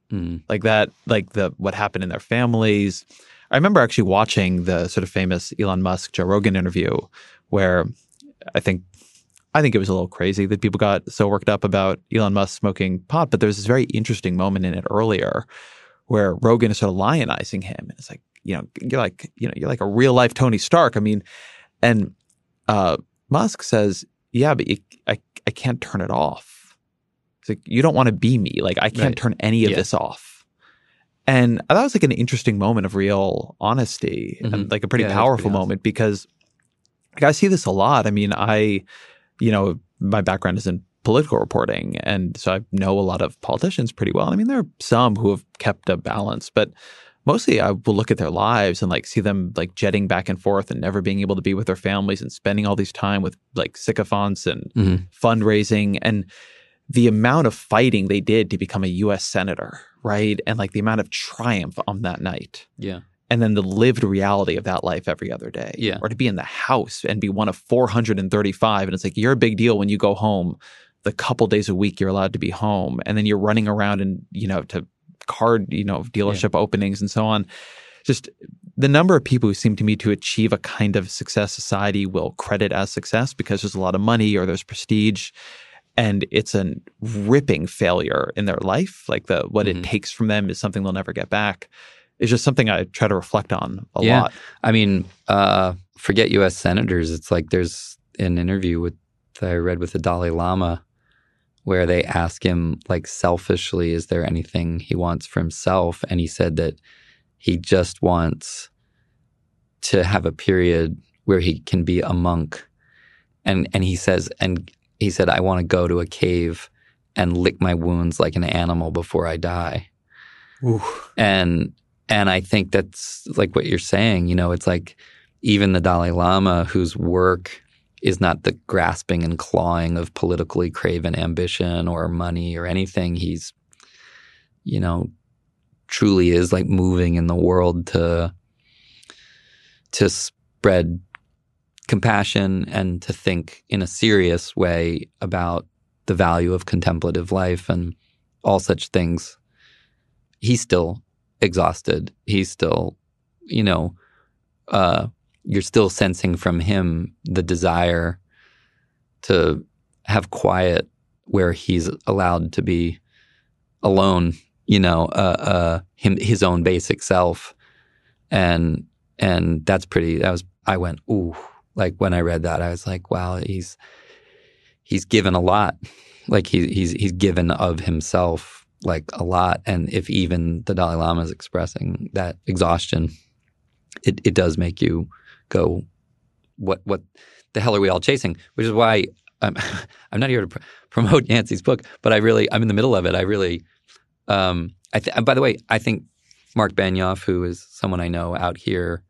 What happened in their families. I remember actually watching the sort of famous Elon Musk Joe Rogan interview where I think it was a little crazy that people got so worked up about Elon Musk smoking pot, but there was this very interesting moment in it earlier where Rogan is sort of lionizing him. And it's like, you're like a real life Tony Stark. I mean, and Musk says, yeah, but I can't turn it off. It's like, you don't want to be me. Like, I can't turn any of this off. And that was like an interesting moment of real honesty and like a pretty powerful moment because like, I see this a lot. I mean, my background is in political reporting. And so I know a lot of politicians pretty well. I mean, there are some who have kept a balance, but mostly I will look at their lives and like see them like jetting back and forth and never being able to be with their families and spending all these time with like sycophants and fundraising and the amount of fighting they did to become a U.S. senator, right? And like the amount of triumph on that night. Yeah. And then the lived reality of that life every other day. Yeah. Or to be in the House and be one of 435. And it's like, you're a big deal when you go home. The couple days a week you're allowed to be home. And then you're running around and, to card, dealership openings and so on. Just the number of people who seem to me to achieve a kind of success society will credit as success because there's a lot of money or there's prestige. And it's a ripping failure in their life. Like what it takes from them is something they'll never get back. It's just something I try to reflect on a lot. I mean, forget U.S. senators. It's like there's an interview that I read with the Dalai Lama where they ask him, like, selfishly, is there anything he wants for himself? And he said that he just wants to have a period where he can be a monk. And he said, I want to go to a cave and lick my wounds like an animal before I die. Ooh. And I think that's like what you're saying, it's like even the Dalai Lama, whose work is not the grasping and clawing of politically craven ambition or money or anything. He's, truly is like moving in the world to spread compassion and to think in a serious way about the value of contemplative life and all such things. He's still exhausted. He's still, you're still sensing from him the desire to have quiet where he's allowed to be alone, his own basic self. And I went, ooh, like when I read that, I was like, wow, he's given a lot. Like he's given of himself like a lot. And if even the Dalai Lama is expressing that exhaustion, it does make you go, what the hell are we all chasing? Which is why I'm not here to promote Yancey's book, but I'm in the middle of it. I really, by the way, I think Mark Benioff, who is someone I know out here,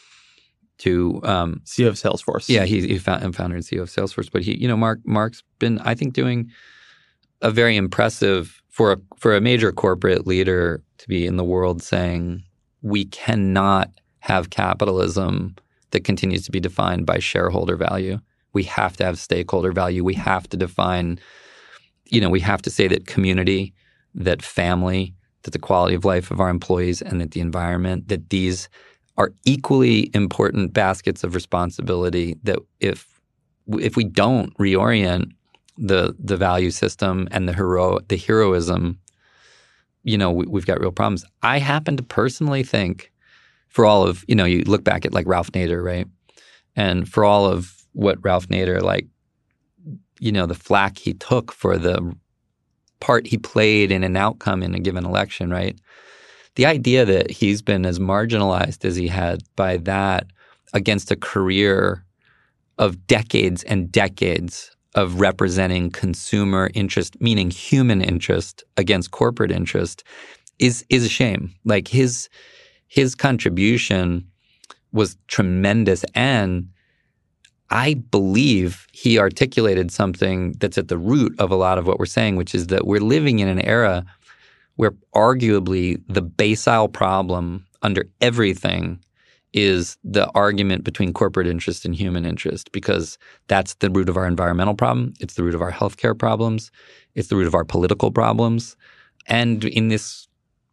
CEO of Salesforce. Yeah, he's founder and CEO of Salesforce. But Mark's been, I think, doing a very impressive for a major corporate leader to be in the world saying we cannot have capitalism that continues to be defined by shareholder value. We have to have stakeholder value. We have to define, we have to say that community, that family, that the quality of life of our employees, and that the environment, that these are equally important baskets of responsibility, that if we don't reorient the value system and the heroism, we've got real problems. I happen to personally think, for all of, you look back at like Ralph Nader, right? And for all of what Ralph Nader, like, the flack he took for the part he played in an outcome in a given election, right? The idea that he's been as marginalized as he had by that against a career of decades and decades of representing consumer interest, meaning human interest against corporate interest, is a shame. Like his contribution was tremendous, and I believe he articulated something that's at the root of a lot of what we're saying, which is that we're living in an era where arguably the basile problem under everything is the argument between corporate interest and human interest, because that's the root of our environmental problem. It's the root of our healthcare problems. It's the root of our political problems. And in this,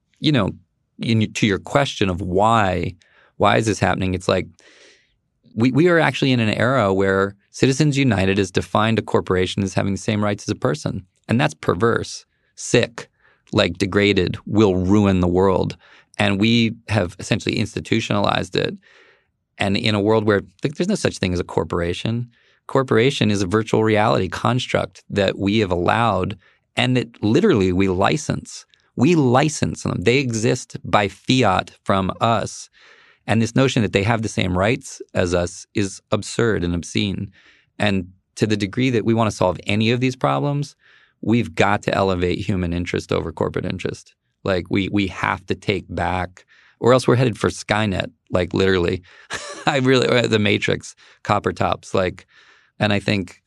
to your question of why is this happening? It's like we are actually in an era where Citizens United has defined a corporation as having the same rights as a person. And that's perverse, sick, like degraded, will ruin the world. And we have essentially institutionalized it. And in a world where there's no such thing as a corporation. Corporation is a virtual reality construct that we have allowed, and that literally we license. We license them. They exist by fiat from us. And this notion that they have the same rights as us is absurd and obscene. And to the degree that we want to solve any of these problems, we've got to elevate human interest over corporate interest. Like we have to take back, or else we're headed for Skynet, like literally. The Matrix, copper tops, like, and I think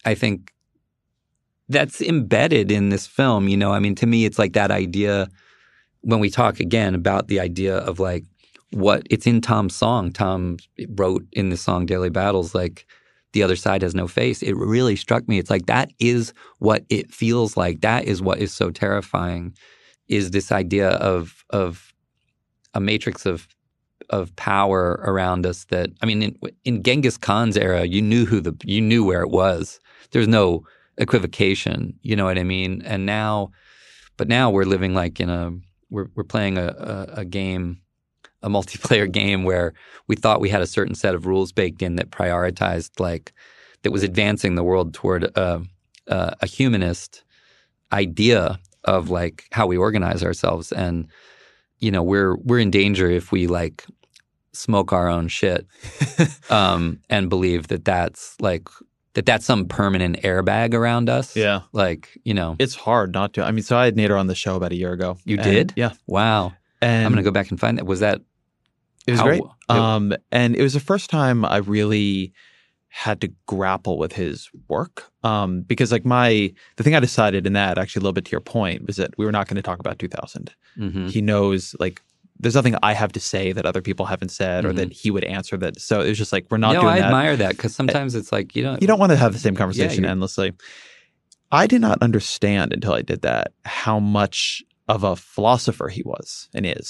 that's embedded in this film. To me, it's like that idea when we talk again about the idea of like what it's in Tom's song. Tom wrote in the song Daily Battles, like, the other side has no face. It really struck me. It's like that is what it feels like. That is what is so terrifying, is this idea of a matrix of power around us that, in Genghis Khan's era, you knew where it was. There's no equivocation, you know what I mean? And now we're living like we're playing a game, a multiplayer game where we thought we had a certain set of rules baked in that prioritized, like, that was advancing the world toward a humanist idea of like how we organize ourselves. And, we're in danger if we like smoke our own shit and believe that that's some permanent airbag around us. Yeah. Like, It's hard not to. So I had Nader on the show about a year ago. You did? Yeah. Wow. And I'm going to go back and find that. Was that? It was great. And it was the first time I really had to grapple with his work. Because like the thing I decided in that, actually a little bit to your point, was that we were not going to talk about 2000. Mm-hmm. He knows, like, there's nothing I have to say that other people haven't said, or that he would answer that. So it was just like, we're not doing that. No, I admire that, because sometimes it's like, you don't want to have the same conversation endlessly. I did not understand until I did that how much of a philosopher he was and is.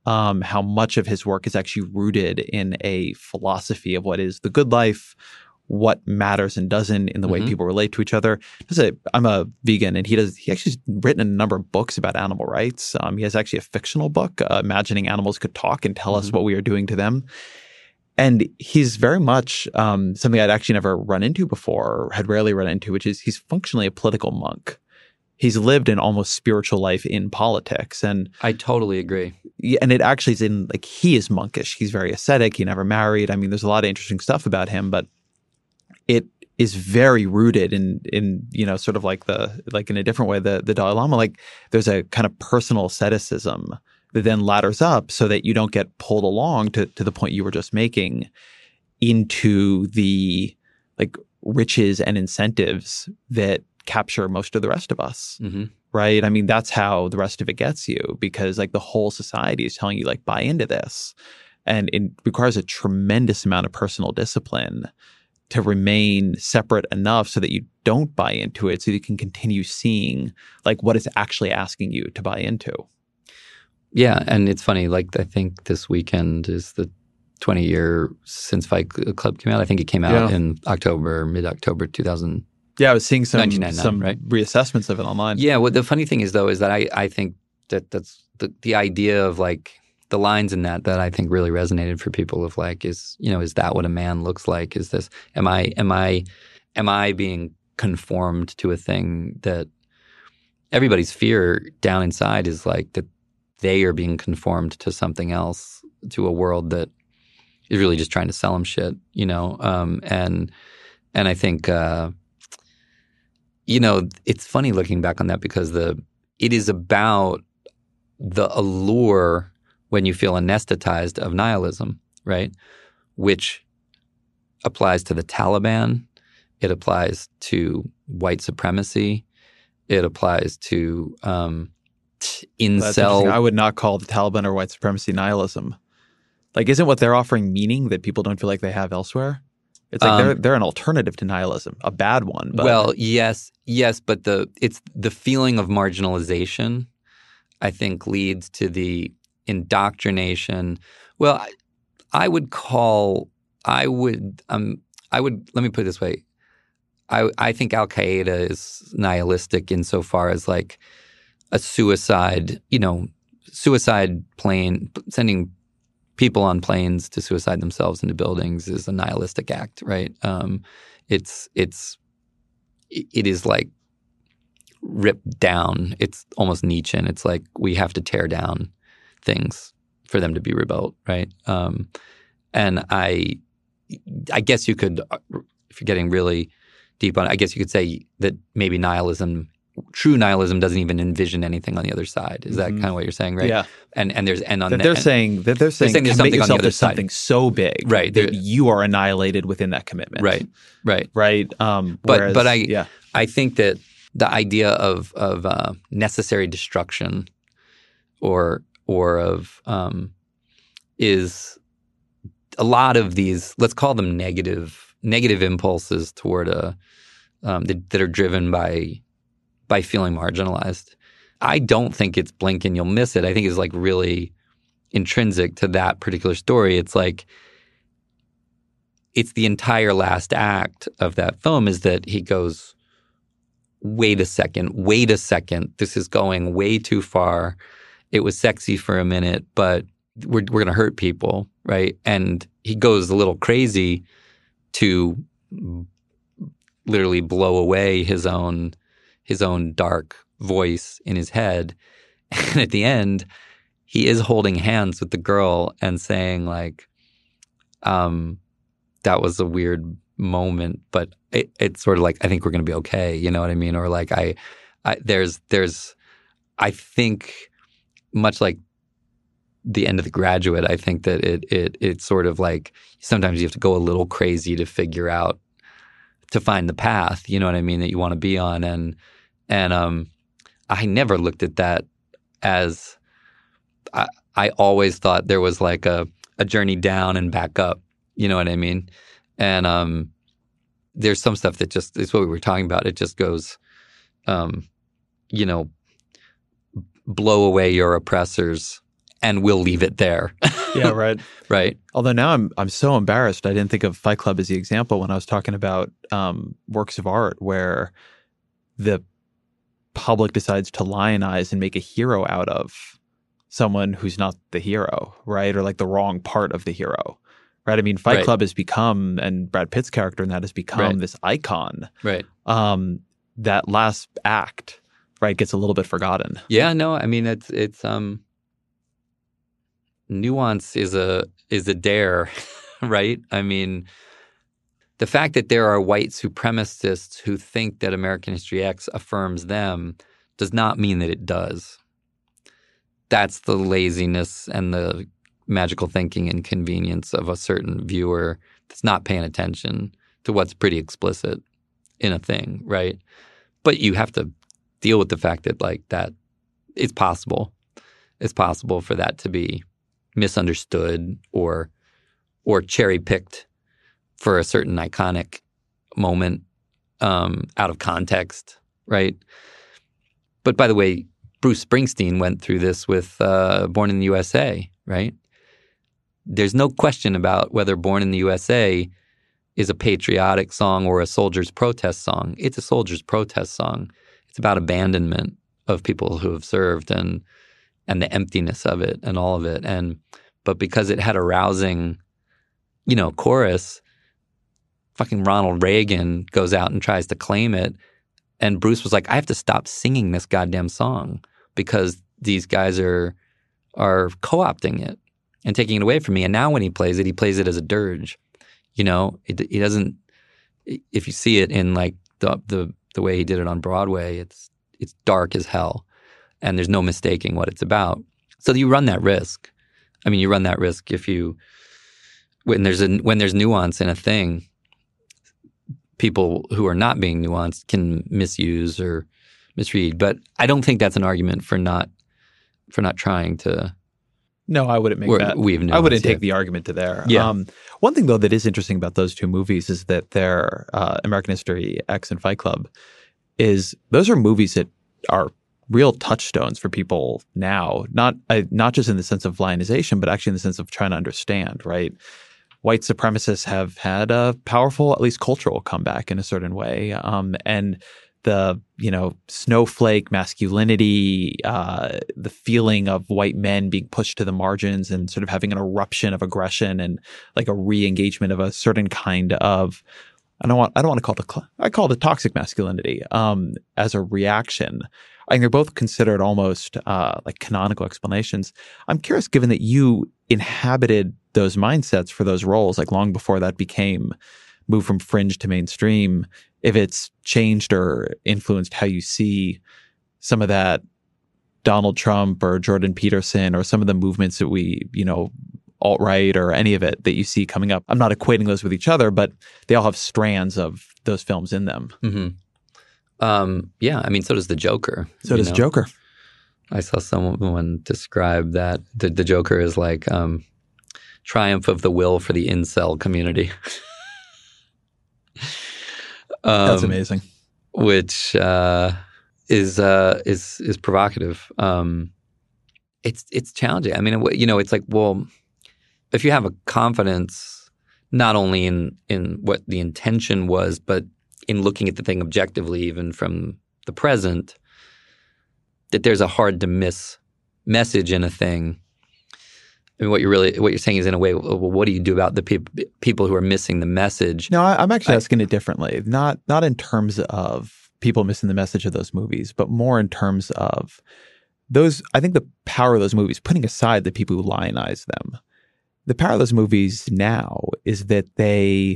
how much of his work is actually rooted in a philosophy of what is the good life, what matters and doesn't in the way people relate to each other. I'm a vegan, and he actually's written a number of books about animal rights. He has actually a fictional book, imagining animals could talk and tell us what we are doing to them. And he's very much something I'd actually never run into before, or had rarely run into, which is he's functionally a political monk. He's lived an almost spiritual life in politics. And I totally agree. And it actually is he is monkish. He's very ascetic. He never married. I mean, there's a lot of interesting stuff about him, but it is very rooted in sort of in a different way, the Dalai Lama, there's a kind of personal asceticism that then ladders up so that you don't get pulled along to the point you were just making into the riches and incentives that capture most of the rest of us. Right? I mean, that's how the rest of it gets you, because the whole society is telling you buy into this. And it requires a tremendous amount of personal discipline to remain separate enough so that you don't buy into it, so you can continue seeing what it's actually asking you to buy into. Yeah, and it's funny, I think this weekend is the 20-year since Fight Club came out. I think it came out in mid-October 2000. Yeah, I was seeing some right? reassessments of it online. Yeah, well, the funny thing is, though, is that I think that's the idea of the lines in that I think really resonated for people of is that what a man looks like? Is this am I being conformed to a thing that everybody's fear down inside is that they are being conformed to something else, to a world that is really just trying to sell them shit, and I think it's funny looking back on that, because it is about the allure when you feel anesthetized of nihilism, right? Which applies to the Taliban. It applies to white supremacy. It applies to incel. I would not call the Taliban or white supremacy nihilism. Isn't what they're offering meaning that people don't feel like they have elsewhere? It's they're an alternative to nihilism, a bad one. But. Well, yes, but it's the feeling of marginalization, I think, leads to the indoctrination. Well, let me put it this way. I think Al-Qaeda is nihilistic insofar as a suicide plane, sending people on planes to suicide themselves into buildings is a nihilistic act, right? It is ripped down. It's almost Nietzschean. It's we have to tear down things for them to be rebuilt, right? And I guess you could, if you're getting really deep on it, I guess you could say that maybe true nihilism doesn't even envision anything on the other side. Is that kind of what you're saying, right? Yeah. They're saying there's commit something yourself on the other to side. something so big, right, that you are annihilated within that commitment. Right. I think that the idea of necessary destruction or of is a lot of these, let's call them negative impulses toward that are driven by feeling marginalized. I don't think it's blink and you'll miss it. I think it's really intrinsic to that particular story. It's it's the entire last act of that film is that he goes, wait a second, this is going way too far. It was sexy for a minute, but we're going to hurt people, right? And he goes a little crazy to literally blow away his own dark voice in his head. And at the end, he is holding hands with the girl and saying that was a weird moment, but it's sort of I think we're going to be okay. You know what I mean? Or I think much like the end of The Graduate, I think that it's sort of sometimes you have to go a little crazy to figure out, to find the path, you know what I mean, that you want to be on. And I never looked at that as I always thought there was a journey down and back up, you know what I mean? And there's some stuff that just is what we were talking about. It just goes, blow away your oppressors and we'll leave it there. Yeah, right. Right. Although now I'm so embarrassed. I didn't think of Fight Club as the example when I was talking about works of art where the public decides to lionize and make a hero out of someone who's not the hero, right? Or like the wrong part of the hero, right? I mean, Fight Right. Club has become, and Brad Pitt's character in that has become Right. this icon. Right. That last act, right, gets a little bit forgotten. Yeah, no, I mean it's nuance is a dare, right? I mean, the fact that there are white supremacists who think that American History X affirms them does not mean that it does. That's the laziness and the magical thinking and convenience of a certain viewer that's not paying attention to what's pretty explicit in a thing, right? But you have to deal with the fact that like that it's possible. It's possible for that to be misunderstood or cherry-picked for a certain iconic moment out of context, right? But by the way, Bruce Springsteen went through this with Born in the USA, right? There's no question about whether Born in the USA is a patriotic song or a soldier's protest song. It's a soldier's protest song. It's about abandonment of people who have served and the emptiness of it and all of it. But because it had a rousing, chorus, fucking Ronald Reagan goes out and tries to claim it. And Bruce was like, I have to stop singing this goddamn song because these guys are co-opting it and taking it away from me. And now when he plays it as a dirge. He doesn't. If you see it in like the way he did it on Broadway, it's dark as hell, and there's no mistaking what it's about. So you run that risk. I mean, you run that risk when there's nuance in a thing. People who are not being nuanced can misuse or misread. But I don't think that's an argument for not trying to. No, I wouldn't make that. I wouldn't take the argument to there. Yeah. One thing, though, that is interesting about those two movies is that they're American History X and Fight Club those are movies that are real touchstones for people now, not just in the sense of lionization, but actually in the sense of trying to understand, right? White supremacists have had a powerful, at least cultural comeback in a certain way. And the, snowflake masculinity, the feeling of white men being pushed to the margins and sort of having an eruption of aggression and like a re-engagement of a certain kind of, I don't want to call it, I call it toxic masculinity, as a reaction. I think they're both considered almost like canonical explanations. I'm curious, given that you inhabited those mindsets for those roles, like long before that moved from fringe to mainstream, if it's changed or influenced how you see some of that Donald Trump or Jordan Peterson or some of the movements that we, alt-right or any of it that you see coming up. I'm not equating those with each other, but they all have strands of those films in them. Mm-hmm. Yeah, I mean, so does The Joker. So does Joker. I saw someone describe that the Joker is like triumph of the will for the incel community. That's amazing. Which is provocative. It's challenging. I mean, it's like, well, if you have a confidence not only in what the intention was, but in looking at the thing objectively, even from the present, that there's a hard to miss message in a thing. I mean, what you're saying is, in a way, well, what do you do about the people who are missing the message? No, I'm actually asking it differently. Not in terms of people missing the message of those movies, but more in terms of those. I think the power of those movies, putting aside the people who lionize them, the power of those movies now is that they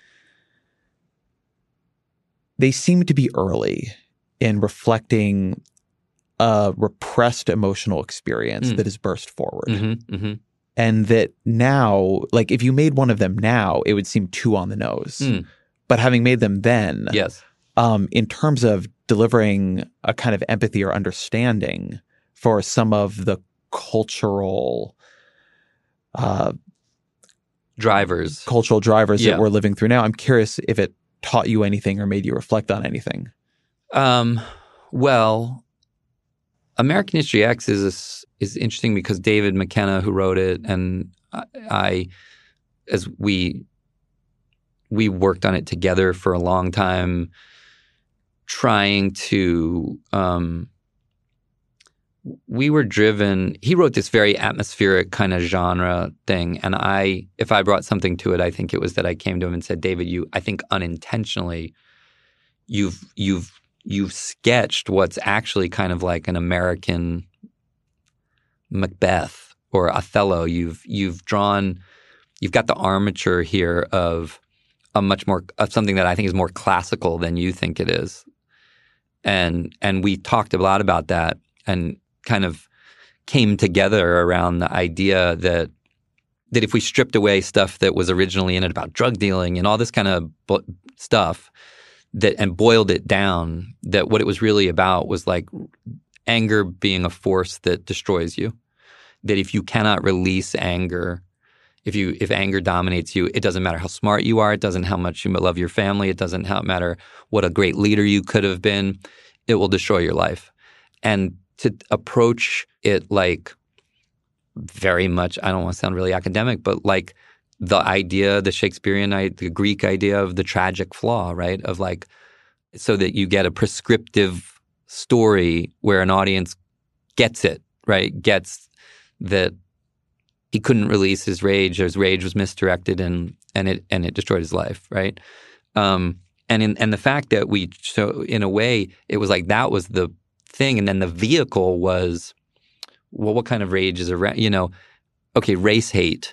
seem to be early in reflecting a repressed emotional experience that has burst forward. Mm-hmm, mm-hmm. And that now, like if you made one of them now, it would seem too on the nose. But having made them then, yes, in terms of delivering a kind of empathy or understanding for some of the cultural drivers that we're living through now, I'm curious if it taught you anything or made you reflect on anything. American History X is interesting because David McKenna, who wrote it, and as we worked on it together for a long time, trying to we were driven. He wrote this very atmospheric kind of genre thing, and if I brought something to it, I think it was that I came to him and said, David, I think unintentionally, you've sketched what's actually kind of like an American Macbeth or Othello. You've got the armature here of a much more of something that I think is more classical than you think it is, and we talked a lot about that and kind of came together around the idea that if we stripped away stuff that was originally in it about drug dealing and all this kind of stuff and boiled it down, that what it was really about was like anger being a force that destroys you. That if you cannot release anger, if anger dominates you, it doesn't matter how smart you are, it doesn't how much you love your family, it doesn't matter what a great leader you could have been, it will destroy your life. And to approach it like very much, I don't want to sound really academic, but like the Shakespearean, the Greek idea of the tragic flaw, right? Of like, so that you get a prescriptive story where an audience gets it, right? Gets that he couldn't release his rage, or his rage was misdirected, and it destroyed his life, right? And the fact that so in a way, it was like that was the thing, and then the vehicle was, well, what kind of rage is around? Okay, race hate,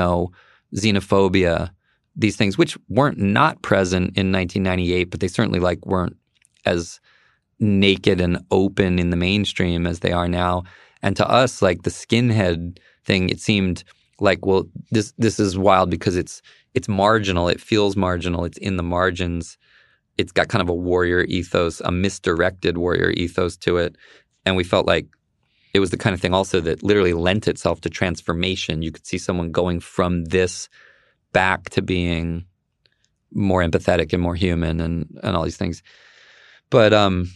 xenophobia, these things, which weren't not present in 1998, but they certainly weren't as naked and open in the mainstream as they are now. And to us, like the skinhead thing, it seemed like, well, this is wild because it's marginal. It feels marginal. It's in the margins. It's got kind of a warrior ethos, a misdirected warrior ethos to it. And we felt like it was the kind of thing also that literally lent itself to transformation. You could see someone going from this back to being more empathetic and more human and all these things. But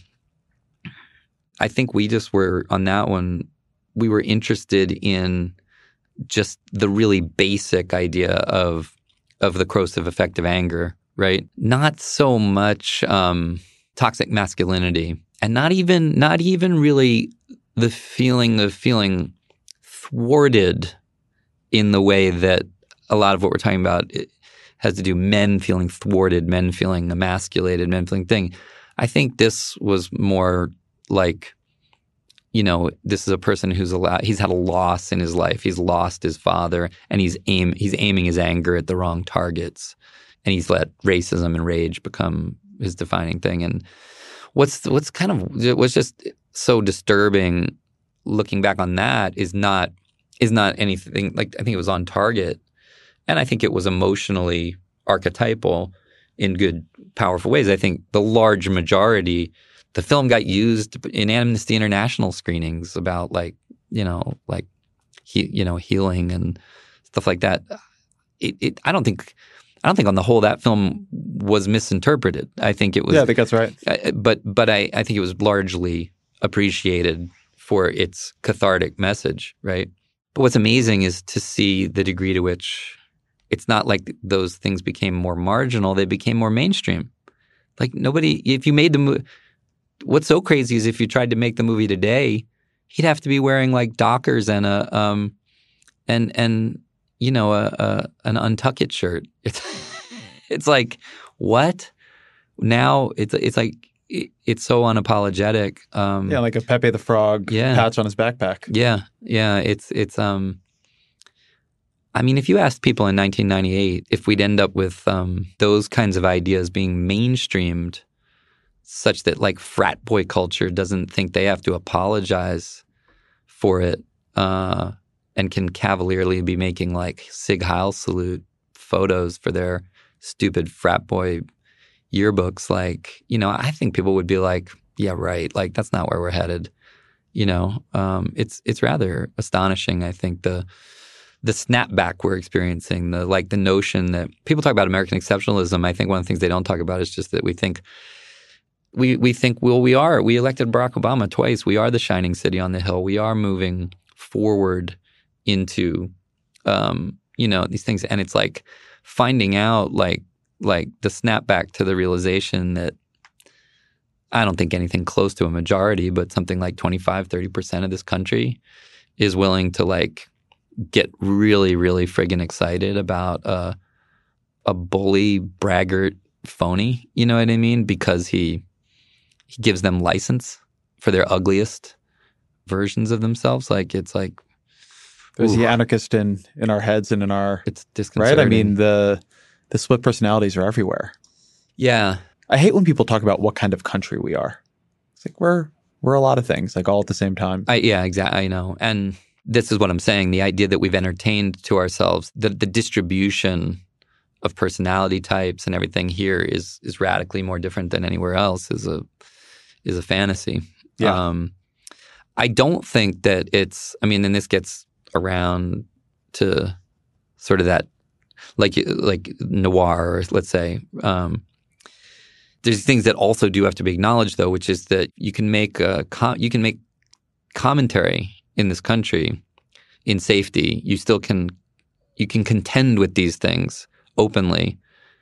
I think we just were, on that one, we were interested in just the really basic idea of the corrosive effect of anger, right? Not so much toxic masculinity, and not even really the feeling of feeling thwarted in the way that a lot of what we're talking about has to do men feeling thwarted, men feeling emasculated, men feeling thing. I think this was more like, this is a person he's had a loss in his life. He's lost his father, and he's aiming his anger at the wrong targets, and he's let racism and rage become his defining thing. And what's just so disturbing looking back on that is not anything like, I think it was on target, and I think it was emotionally archetypal in good, powerful ways. I think the large majority, the film got used in Amnesty International screenings about healing and stuff like that. I don't think on the whole that film was misinterpreted. I think it was. Yeah, I think that's right. But I think it was largely appreciated for its cathartic message, right? But what's amazing is to see the degree to which it's not like those things became more marginal; they became more mainstream. Like nobody, if you made the movie. What's so crazy is if you tried to make the movie today, he'd have to be wearing like Dockers and an Untuckit shirt. It's like, what? Now it's like it's so unapologetic. Like a Pepe the Frog patch on his backpack. Yeah. It's I mean, if you asked people in 1998 if we'd end up with those kinds of ideas being mainstreamed, such that like frat boy culture doesn't think they have to apologize for it and can cavalierly be making like Sig Heil salute photos for their stupid frat boy yearbooks. Like, I think people would be like, yeah, right. Like that's not where we're headed. It's rather astonishing. I think the snapback we're experiencing, the notion that people talk about American exceptionalism. I think one of the things they don't talk about is just that we think we think, well, we elected Barack Obama twice. We are the shining city on the hill. We are moving forward into, these things. And it's like finding out like the snapback to the realization that I don't think anything close to a majority, but something like 25-30% of this country is willing to like get really, really friggin' excited about a bully, braggart phony, you know what I mean? Because he gives them license for their ugliest versions of themselves. Like it's like there's the anarchist in our heads and in our it's disconcerting. Right? I mean the split personalities are everywhere. Yeah. I hate when people talk about what kind of country we are. It's like we're a lot of things, like all at the same time. Yeah, exactly. I know. And this is what I'm saying. The idea that we've entertained to ourselves, the distribution of personality types and everything here is radically more different than anywhere else is a fantasy. Yeah. I don't think that it's, I mean, and this gets around to sort of that like noir, let's say. There's things that also do have to be acknowledged, though, which is that you can make commentary in this country in safety. You can contend with these things openly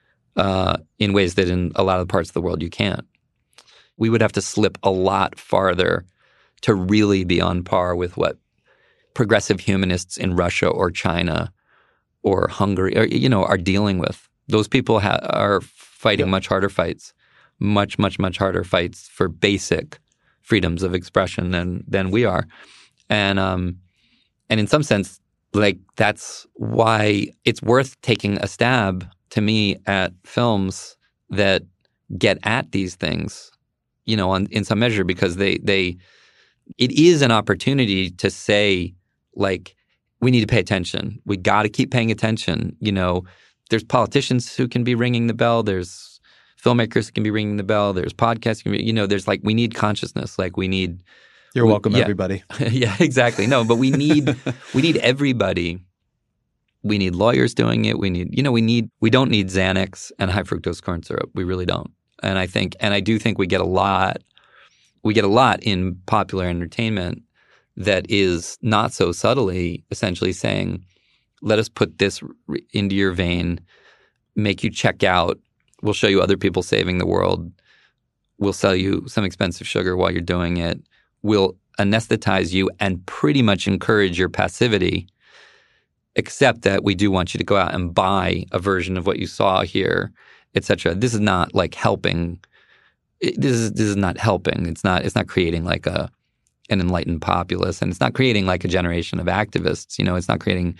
in ways that in a lot of parts of the world you can't. We would have to slip a lot farther to really be on par with what progressive humanists in Russia or China or Hungary or, are dealing with. Those people are fighting much harder fights. Much, much, much harder fights for basic freedoms of expression than we are. And in some sense, like that's why it's worth taking a stab to me at films that get at these things, in some measure, because it is an opportunity to say, like, we need to pay attention. We got to keep paying attention. There's politicians who can be ringing the bell. There's filmmakers can be ringing the bell. There's podcasts. There's like, we need consciousness. Like we need. You're welcome, everybody. Yeah, exactly. No, but we need everybody. We need lawyers doing it. We don't need Xanax and high fructose corn syrup. We really don't. And I do think we get a lot in popular entertainment that is not so subtly essentially saying, let us put this into your vein, make you check out. We'll show you other people saving the world. We'll sell you some expensive sugar while you're doing it. We'll anesthetize you and pretty much encourage your passivity, except that we do want you to go out and buy a version of what you saw here, et cetera. This is not like helping. This is not helping. It's not creating like an enlightened populace, and it's not creating like a generation of activists. It's not creating.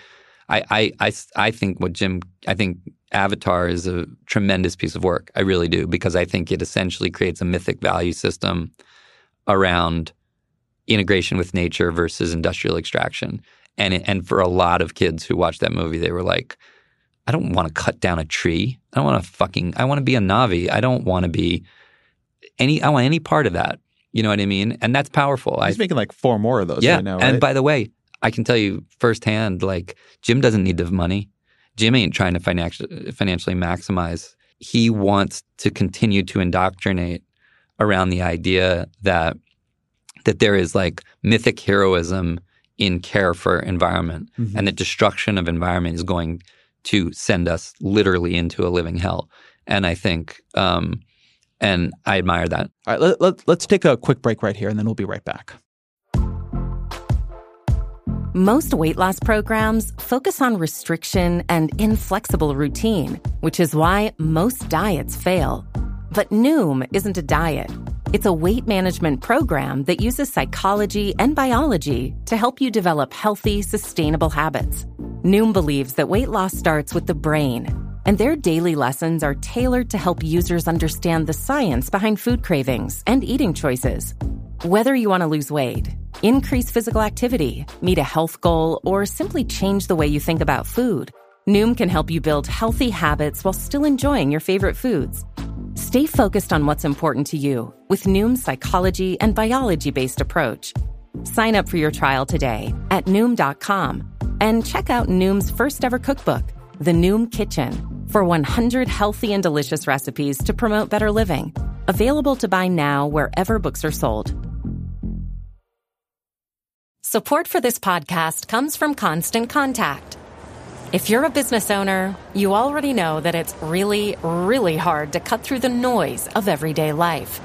I think Avatar is a tremendous piece of work. I really do, because I think it essentially creates a mythic value system around integration with nature versus industrial extraction. And for a lot of kids who watched that movie, they were like, I don't want to cut down a tree. I want to be a Na'vi. I don't want to be I want any part of that. You know what I mean? And that's powerful. He's making like 4 more of those right now, right? And by the way, I can tell you firsthand, like Jim doesn't need the money. Jim ain't trying to financially maximize. He wants to continue to indoctrinate around the idea that there is like mythic heroism in care for environment, and that destruction of environment is going to send us literally into a living hell. And I think, and I admire that. All right, let's take a quick break right here, and then we'll be right back. Most weight loss programs focus on restriction and inflexible routine, which is why most diets fail. But Noom isn't a diet. It's a weight management program that uses psychology and biology to help you develop healthy, sustainable habits. Noom believes that weight loss starts with the brain, and their daily lessons are tailored to help users understand the science behind food cravings and eating choices. Whether you want to lose weight, increase physical activity, meet a health goal, or simply change the way you think about food, Noom can help you build healthy habits while still enjoying your favorite foods. Stay focused on what's important to you with Noom's psychology and biology-based approach. Sign up for your trial today at Noom.com and check out Noom's first ever cookbook, The Noom Kitchen, for 100 healthy and delicious recipes to promote better living. Available to buy now wherever books are sold. Support for this podcast comes from Constant Contact. If you're a business owner, you already know that it's really, really hard to cut through the noise of everyday life.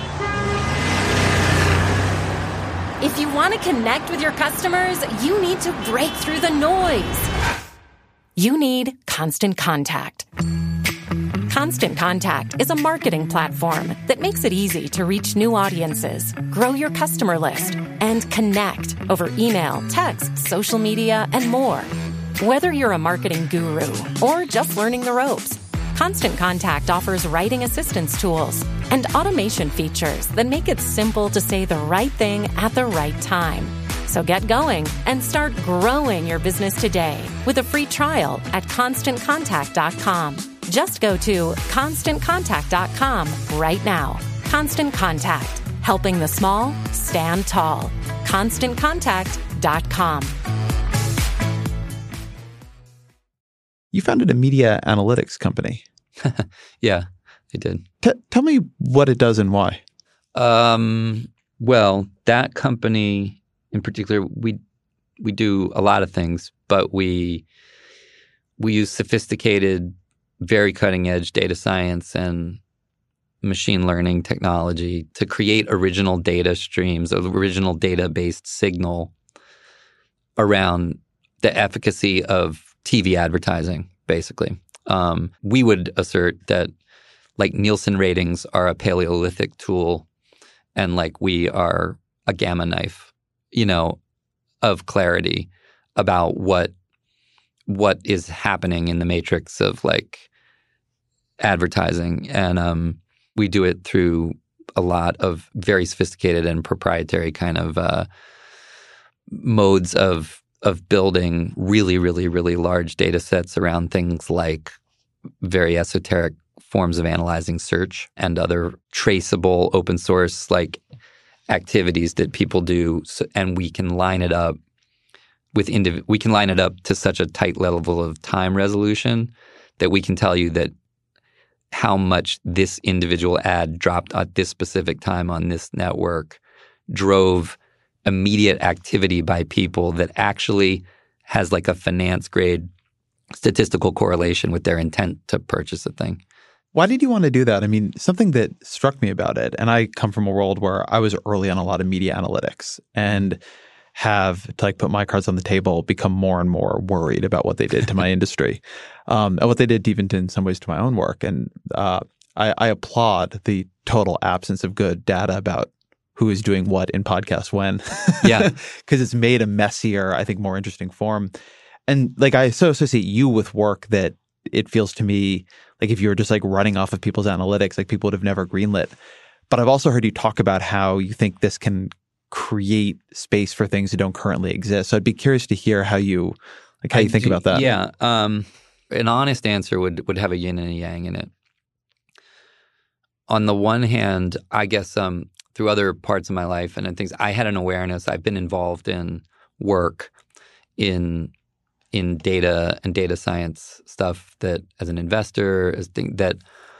If you want to connect with your customers, you need to break through the noise. You need Constant Contact. Constant Contact is a marketing platform that makes it easy to reach new audiences, grow your customer list, and connect over email, text, social media, and more. Whether you're a marketing guru or just learning the ropes, Constant Contact offers writing assistance tools and automation features that make it simple to say the right thing at the right time. So get going and start growing your business today with a free trial at ConstantContact.com. Just go to ConstantContact.com right now. Constant Contact, helping the small stand tall. ConstantContact.com. You founded a media analytics company. Yeah, I did. Tell me what it does and why. Well, that company in particular, we do a lot of things, but we use sophisticated, very cutting-edge data science and machine learning technology to create original data streams, original data-based signal around the efficacy of TV advertising, basically. We would assert that like Nielsen ratings are a Paleolithic tool and like we are a gamma knife, of clarity about what is happening in the matrix of like advertising. And we do it through a lot of very sophisticated and proprietary kind of modes of building really, really, really large data sets around things like very esoteric forms of analyzing search and other traceable open source like activities that people do, and we can line it up with we can line it up to such a tight level of time resolution that we can tell you that how much this individual ad dropped at this specific time on this network drove immediate activity by people that actually has like a finance grade statistical correlation with their intent to purchase a thing. Why did you want to do that? I mean, something that struck me about it, and I come from a world where I was early on a lot of media analytics and have, to like put my cards on the table, become more and more worried about what they did to my industry, and what they did even in some ways to my own work. And I applaud the total absence of good data about who is doing what in podcast when. Yeah. Because it's made a messier, I think, more interesting form. And like I so associate you with work that it feels to me like if you were just like running off of people's analytics, like people would have never greenlit. But I've also heard you talk about how you think this can create space for things that don't currently exist. So I'd be curious to hear how you think about that. Yeah. An honest answer would have a yin and a yang in it. On the one hand, I guess through other parts of my life and things, I had an awareness. I've been involved in work in data and data science stuff that as an investor, that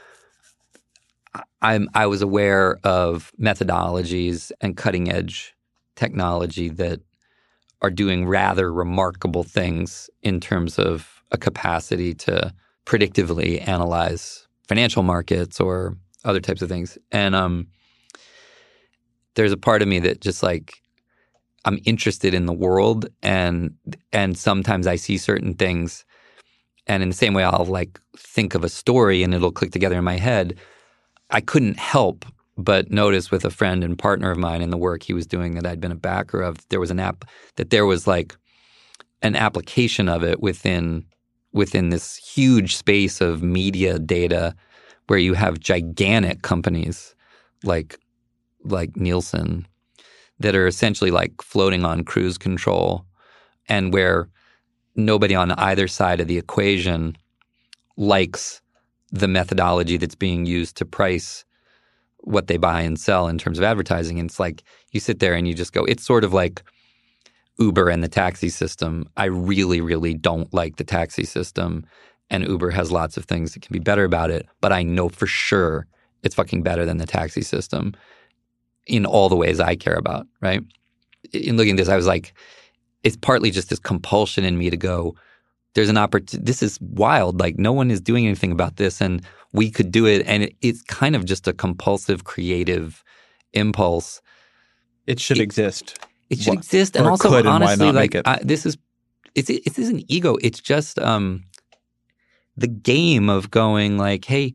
I was aware of methodologies and cutting edge technology that are doing rather remarkable things in terms of a capacity to predictively analyze financial markets or other types of things. And there's a part of me that just like I'm interested in the world and sometimes I see certain things and in the same way I'll like think of a story and it'll click together in my head. I couldn't help but notice with a friend and partner of mine in the work he was doing that I'd been a backer of, there was there was like an application of it within this huge space of media data where you have gigantic companies like Nielsen that are essentially like floating on cruise control and where nobody on either side of the equation likes the methodology that's being used to price what they buy and sell in terms of advertising. And it's like you sit there and you just go, it's sort of like Uber and the taxi system. I really, really don't like the taxi system. And Uber has lots of things that can be better about it. But I know for sure it's fucking better than the taxi system in all the ways I care about, right? In looking at this, I was like, it's partly just this compulsion in me to go, there's an opportunity. This is wild. Like, no one is doing anything about this, and we could do it. And it's kind of just a compulsive, creative impulse. It should exist. It should exist, and also honestly, like this is an ego. It's just the game of going like, hey,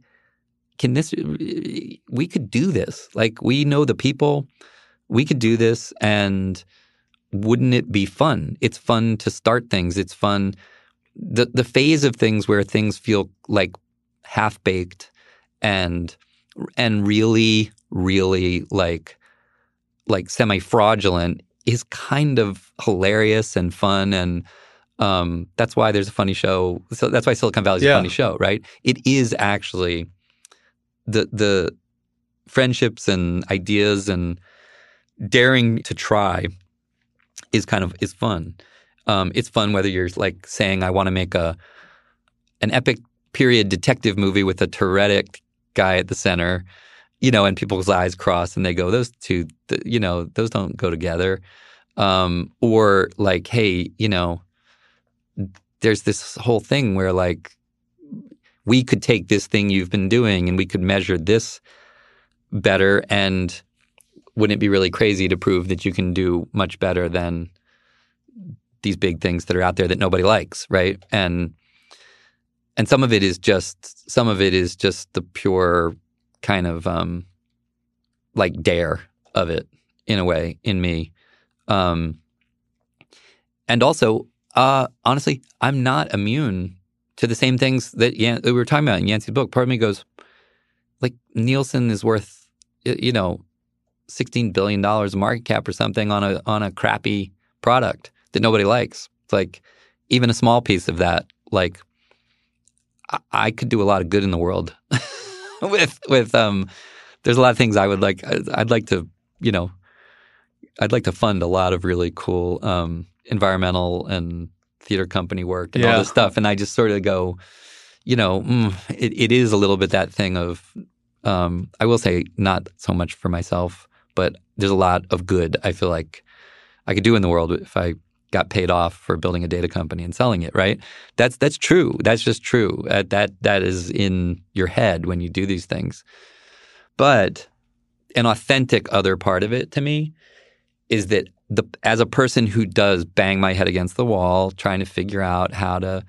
we could do this. Like, we know the people, we could do this, and wouldn't it be fun? It's fun to start things. It's fun. The phase of things where things feel like half-baked and really, really like semi-fraudulent is kind of hilarious and fun, and that's why there's a funny show. So that's why Silicon Valley is a funny show, right? It is actually the friendships and ideas and daring to try is fun. It's fun whether you're like saying, I want to make an epic period detective movie with a Tourettic guy at the center, and people's eyes cross and they go, those two, those don't go together. Or like, hey, there's this whole thing where like we could take this thing you've been doing and we could measure this better, and wouldn't it be really crazy to prove that you can do much better than these big things that are out there that nobody likes, right? And some of it is just the pure kind of like dare of it in a way in me. And also, honestly, I'm not immune to the same things that we were talking about in Yancey's book. Part of me goes, like, Nielsen is worth, $16 billion market cap or something on a crappy product that nobody likes. It's like, even a small piece of that, like, I could do a lot of good in the world with there's a lot of things I would like. I'd like to fund a lot of really cool environmental and theater company work and all this stuff. And I just sort of go, it is a little bit that thing of, I will say, not so much for myself, but there's a lot of good I feel like I could do in the world if I got paid off for building a data company and selling it, right? That's true. That's just true. That is in your head when you do these things. But an authentic other part of it to me is that as a person who does bang my head against the wall trying to figure out how to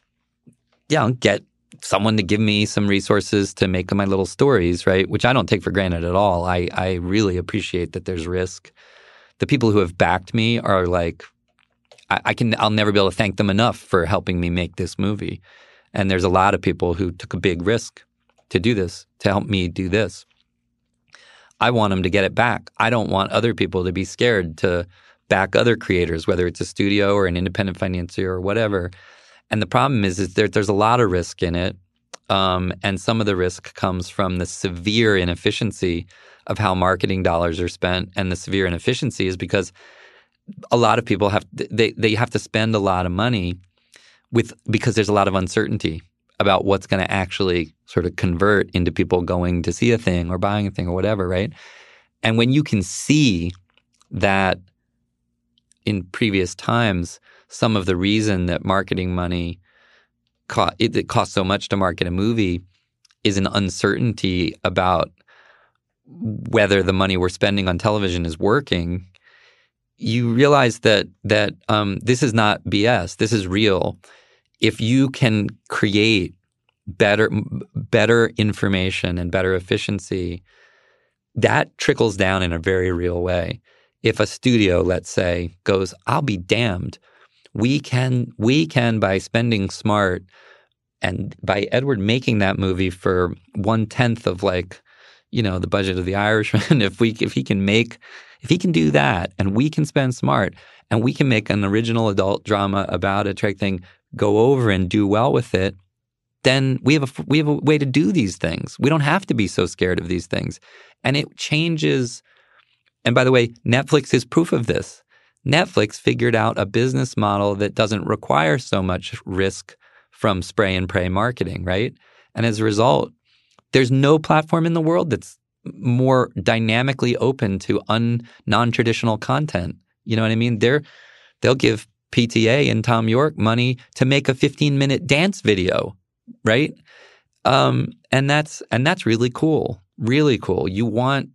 get someone to give me some resources to make my little stories, right? Which I don't take for granted at all. I really appreciate that there's risk. The people who have backed me are like, I'll never be able to thank them enough for helping me make this movie. And there's a lot of people who took a big risk to do this, to help me do this. I want them to get it back. I don't want other people to be scared to back other creators, whether it's a studio or an independent financier or whatever. And the problem is there's a lot of risk in it. And some of the risk comes from the severe inefficiency of how marketing dollars are spent. And the severe inefficiency is because a lot of people have to spend a lot of money because there's a lot of uncertainty about what's going to actually sort of convert into people going to see a thing or buying a thing or whatever, right? And when you can see that in previous times, some of the reason that marketing money it costs so much to market a movie is an uncertainty about whether the money we're spending on television is working, you realize that this is not BS. This is real. If you can create better information and better efficiency, that trickles down in a very real way. If a studio, let's say, goes, I'll be damned, we can by spending smart and by Edward making that movie for 1/10 of the budget of The Irishman, if he can do that and we can spend smart and we can make an original adult drama about a Trek thing, go over and do well with it, then we have a way to do these things. We don't have to be so scared of these things. And it changes. And by the way, Netflix is proof of this. Netflix figured out a business model that doesn't require so much risk from spray and pray marketing, right? And as a result, There's no platform in the world that's more dynamically open to non-traditional content. You know what I mean? They'll give PTA and Tom York money to make a 15-minute dance video, right? And that's really cool. Really cool. You want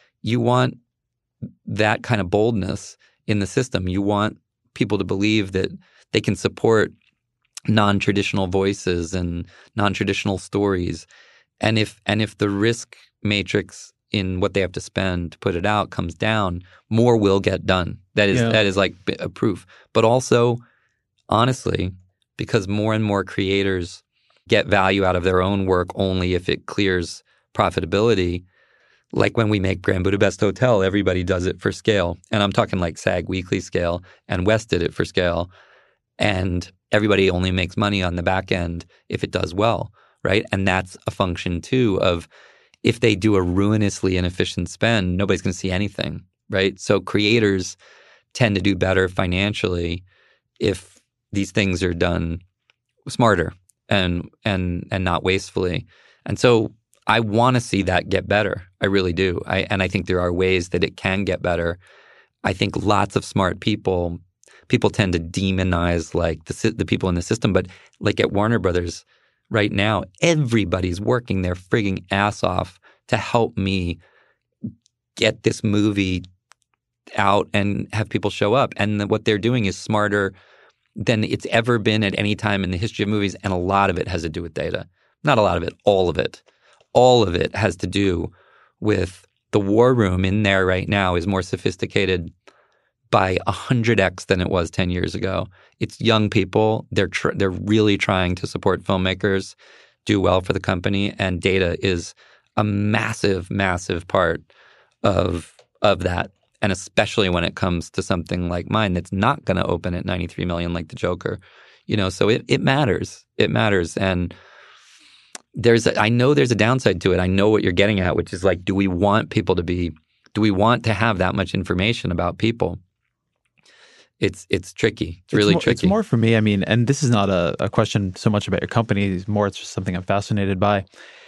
that kind of boldness in the system. You want people to believe that they can support non-traditional voices and non-traditional stories. And if the risk matrix in what they have to spend to put it out comes down, more will get done. That is like a proof. But also, honestly, because more and more creators get value out of their own work only if it clears profitability. Like when we make Grand Budapest Hotel, everybody does it for scale. And I'm talking like SAG Weekly scale, and West did it for scale. And everybody only makes money on the back end if it does well, right? And that's a function too of if they do a ruinously inefficient spend, nobody's going to see anything, right? So creators tend to do better financially if these things are done smarter and not wastefully. And so I want to see that get better. I really do. And I think there are ways that it can get better. I think lots of smart people tend to demonize like the people in the system, but like at Warner Brothers right now, everybody's working their frigging ass off to help me get this movie out and have people show up. And what they're doing is smarter than it's ever been at any time in the history of movies. And a lot of it has to do with data. Not a lot of it, all of it. All of it has to do with the war room in there right now is more sophisticated by 100x than it was 10 years ago. It's young people. They're really trying to support filmmakers, do well for the company, and data is a massive, massive part of that. And especially when it comes to something like mine that's not going to open at 93 million like The Joker. So it matters. It matters. And I know there's a downside to it. I know what you're getting at, which is like, do we want to have that much information about people? It's tricky. It's really tricky. It's more for me. I mean, and this is not a question so much about your company. It's just something I'm fascinated by.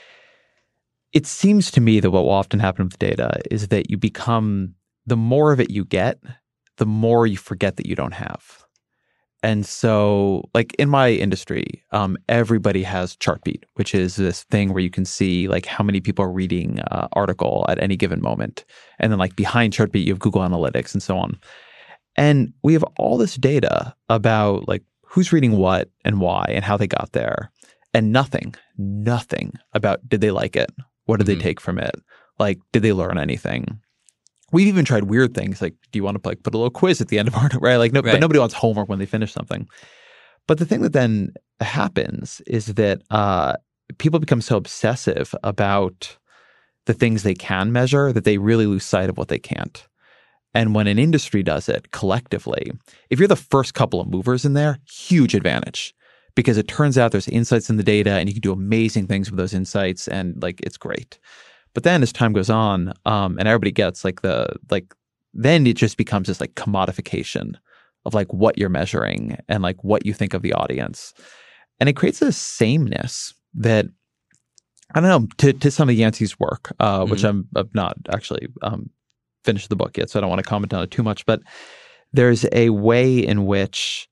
It seems to me that what will often happen with data is that you become, the more of it you get, the more you forget that you don't have. And so, like in my industry, everybody has Chartbeat, which is this thing where you can see like how many people are reading an article at any given moment. And then like behind Chartbeat, you have Google Analytics and so on. And we have all this data about like who's reading what and why and how they got there. And nothing about did they like it? What did they take from it? Like, did they learn anything? We've even tried weird things like, do you want to like put a little quiz at the end of our, right? Like, no, right. But nobody wants homework when they finish something. But the thing that then happens is that people become so obsessive about the things they can measure that they really lose sight of what they can't. And when an industry does it collectively, if you're the first couple of movers in there, huge advantage. Because it turns out there's insights in the data and you can do amazing things with those insights and like it's great. But then as time goes on, and everybody gets then it just becomes this like commodification of like what you're measuring and like what you think of the audience. And it creates this sameness that, I don't know, to some of Yancey's work, which I'm not actually finished the book yet, so I don't want to comment on it too much. But there's a way in which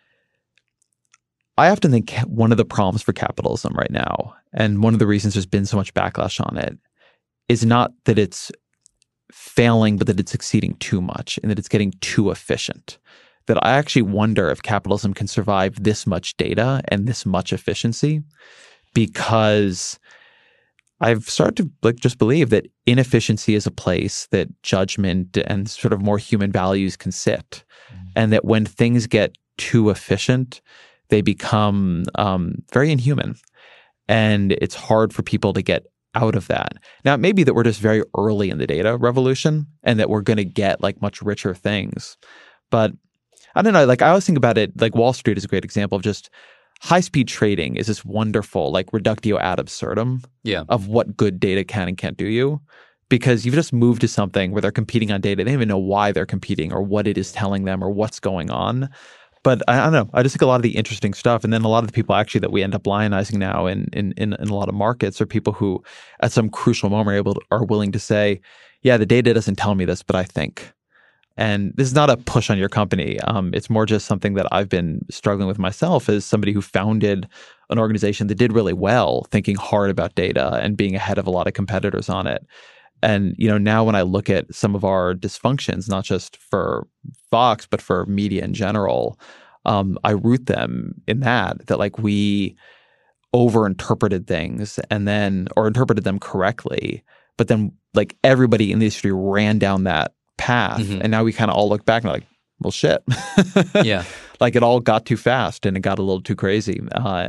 I often think one of the problems for capitalism right now, and one of the reasons there's been so much backlash on it, is not that it's failing, but that it's succeeding too much and that it's getting too efficient. That I actually wonder if capitalism can survive this much data and this much efficiency, because I've started to like just believe that inefficiency is a place that judgment and sort of more human values can sit. And that when things get too efficient, they become very inhuman. And it's hard for people to get out of that. Now, it may be that we're just very early in the data revolution and that we're going to get like much richer things. But I don't know, like I always think about it, like Wall Street is a great example of just high-speed trading is this wonderful like reductio ad absurdum of what good data can and can't do you. Because you've just moved to something where they're competing on data. They don't even know why they're competing or what it is telling them or what's going on. But I don't know. I just think a lot of the interesting stuff, and then a lot of the people actually that we end up lionizing now in a lot of markets are people who, at some crucial moment, are willing to say, "Yeah, the data doesn't tell me this, but I think." And this is not a push on your company. It's more just something that I've been struggling with myself as somebody who founded an organization that did really well, thinking hard about data and being ahead of a lot of competitors on it. And, now when I look at some of our dysfunctions, not just for Vox, but for media in general, I root them in that like we overinterpreted things or interpreted them correctly. But then like everybody in the industry ran down that path. Mm-hmm. And now we kind of all look back and like, well, shit. Yeah. Like it all got too fast and it got a little too crazy.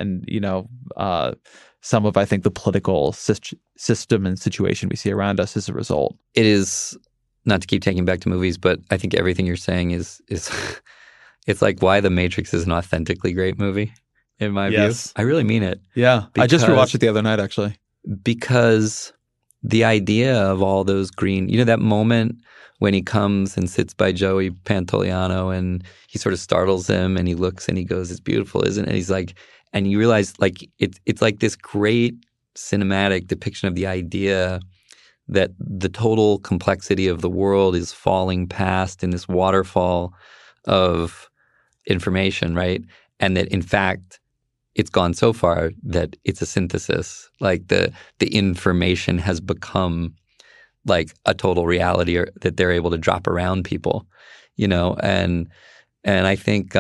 Some of, I think, the political system and situation we see around us as a result. It is, not to keep taking back to movies, but I think everything you're saying is it's like why The Matrix is an authentically great movie, in my view. I really mean it. Yeah. I just rewatched it the other night, actually. Because the idea of all those green, that moment when he comes and sits by Joey Pantoliano and he sort of startles him and he looks and he goes, "It's beautiful, isn't it?" And he's like, and you realize like it's like this great cinematic depiction of the idea that the total complexity of the world is falling past in this waterfall of information, right? And that in fact, it's gone so far that it's a synthesis. Like the information has become like a total reality, or that they're able to drop around people, and I think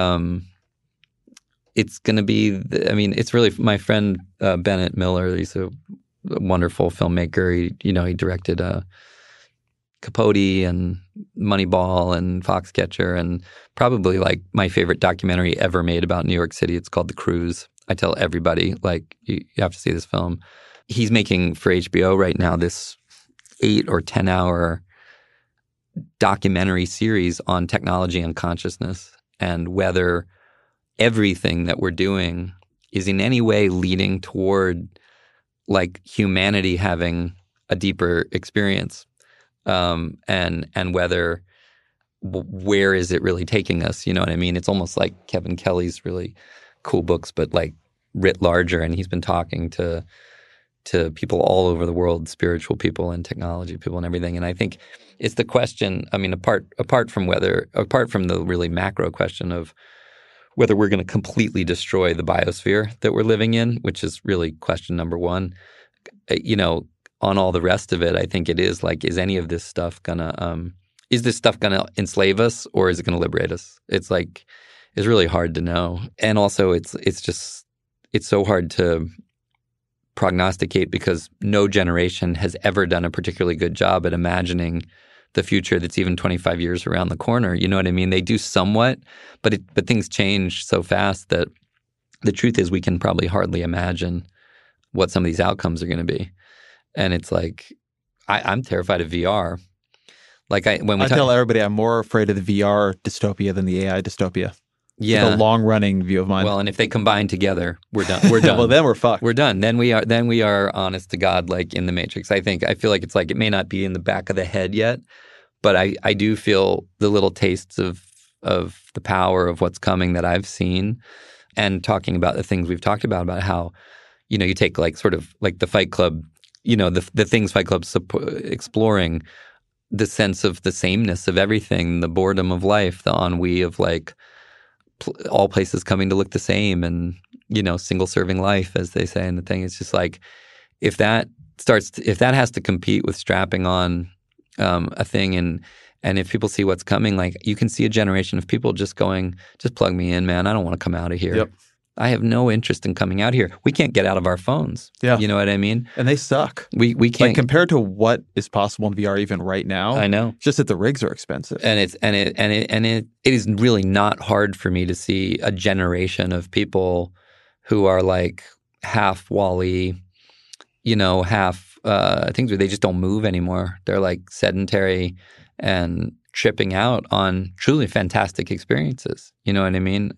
it's going to be. It's really my friend Bennett Miller. He's a wonderful filmmaker. He directed Capote and Moneyball and Foxcatcher, and probably like my favorite documentary ever made about New York City. It's called The Cruise. I tell everybody, like, you have to see this film. He's making for HBO right now this 8 or 10 hour documentary series on technology and consciousness, and whether everything that we're doing is in any way leading toward like humanity having a deeper experience, and whether where is it really taking us? You know what I mean? It's almost like Kevin Kelly's really cool books, but like writ larger, and he's been talking to people all over the world, spiritual people and technology people and everything. And I think it's the question, apart from the really macro question of whether we're going to completely destroy the biosphere that we're living in, which is really question number one, on all the rest of it, I think it is like, is any of this stuff is this stuff going to enslave us, or is it going to liberate us? It's like, it's really hard to know. And also it's so hard to prognosticate because no generation has ever done a particularly good job at imagining the future that's even 25 years around the corner. You know what I mean? They do somewhat, but things change so fast that the truth is we can probably hardly imagine what some of these outcomes are going to be. And it's like, I'm terrified of VR. Like I tell everybody I'm more afraid of the VR dystopia than the AI dystopia. Yeah, it's a long-running view of mine. Well, and if they combine together, we're done. We're done. Well, then we're fucked. We're done. Then we are honest to God, like in the Matrix. I feel like it's like it may not be in the back of the head yet, but I do feel the little tastes of the power of what's coming that I've seen, and talking about the things we've talked about how, you take like sort of like the Fight Club, the things Fight Club's exploring, the sense of the sameness of everything, the boredom of life, the ennui of like all places coming to look the same, and single serving life, as they say in the thing. It's just like if that has to compete with strapping on a thing, and if people see what's coming, like you can see a generation of people just going, just plug me in, man. I don't want to come out of here. Yep. I have no interest in coming out here. We can't get out of our phones. Yeah. You know what I mean? And they suck. We can't. Like compared to what is possible in VR even right now. I know. Just that the rigs are expensive. And it is really not hard for me to see a generation of people who are like half WALL-E, half things where they just don't move anymore. They're like sedentary and tripping out on truly fantastic experiences. You know what I mean?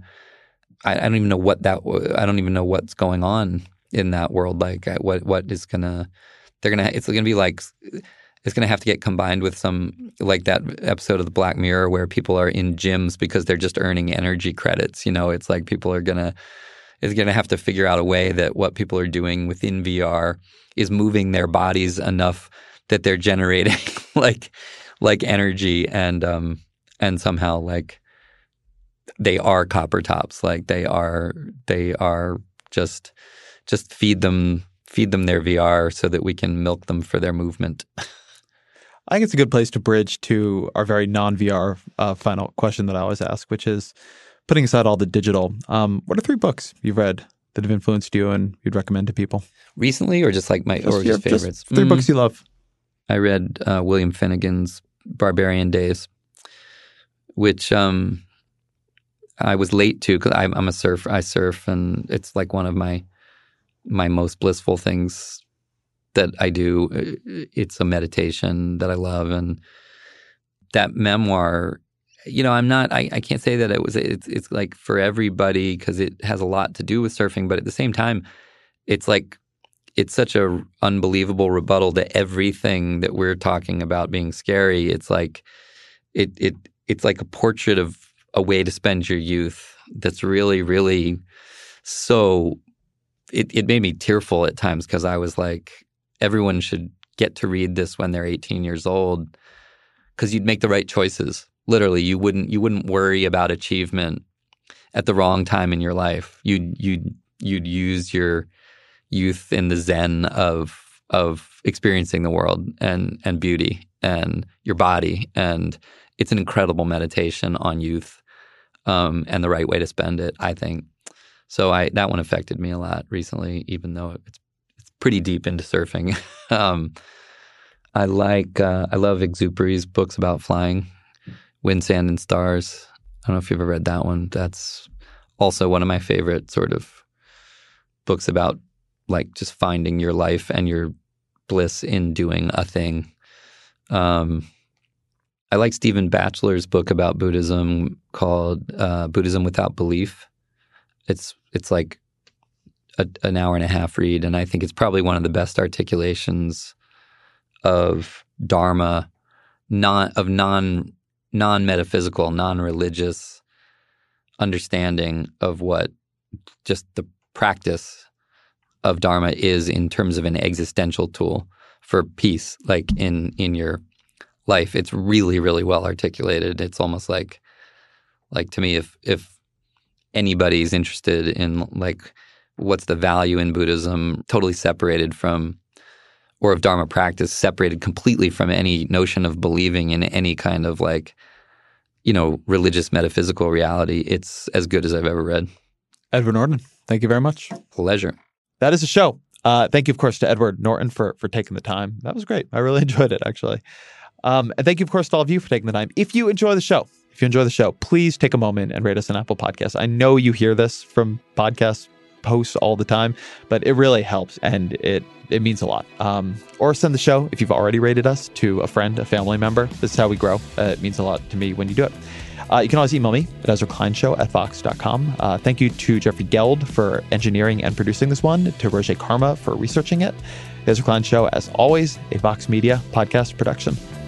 I don't even know I don't even know what's going on in that world. Like what is it's going to be like it's going to have to get combined with some, like that episode of the Black Mirror where people are in gyms because they're just earning energy credits. It's like people are going to have to figure out a way that what people are doing within VR is moving their bodies enough that they're generating like energy and somehow like they are copper tops, like they are just feed them their VR so that we can milk them for their movement. I think it's a good place to bridge to our very non-VR final question that I always ask, which is putting aside all the digital. What are 3 books you've read that have influenced you and you'd recommend to people? Recently, or just like just favorites? Just 3 books you love. I read William Finnegan's Barbarian Days, which I was late to because I'm a surfer. I surf, and it's like one of my most blissful things that I do. It's a meditation that I love, and that memoir. I can't say that it's like for everybody because it has a lot to do with surfing, but at the same time, it's such a unbelievable rebuttal to everything that we're talking about being scary. It's like it's like a portrait of a way to spend your youth that's really, really so it made me tearful at times because I was like, everyone should get to read this when they're 18 years old because you'd make the right choices. Literally, you wouldn't worry about achievement at the wrong time in your life. You'd use your youth in the zen of experiencing the world and beauty and your body, and it's an incredible meditation on youth and the right way to spend it, I think. So that one affected me a lot recently, even though it's pretty deep into surfing. I love Exupery's books about flying. Wind, Sand, and Stars. I don't know if you've ever read that one. That's also one of my favorite sort of books about like just finding your life and your bliss in doing a thing. I like Stephen Batchelor's book about Buddhism called Buddhism Without Belief. It's like an hour and a half read, and I think it's probably one of the best articulations of Dharma, non-metaphysical, non-religious understanding of what just the practice of Dharma is in terms of an existential tool for peace, like in your life. It's really, really well articulated. It's almost like to me, if anybody's interested in like what's the value in Buddhism, totally separated from, or of Dharma practice, separated completely from any notion of believing in any kind of like, religious metaphysical reality, it's as good as I've ever read. Edward Norton, thank you very much. Pleasure. That is the show. Thank you, of course, to Edward Norton for taking the time. That was great. I really enjoyed it, actually. And thank you, of course, to all of you for taking the time. If you enjoy the show, please take a moment and rate us on Apple Podcasts. I know you hear this from podcast posts all the time, but it really helps, and it means a lot. Or send the show, if you've already rated us, to a friend, a family member. This is how we grow. It means a lot to me when you do it. You can always email me at EzraKleinShow@Vox.com. Thank you to Jeffrey Geld for engineering and producing this one, to Roger Karma for researching it. The Ezra Klein Show, as always, a Vox Media podcast production.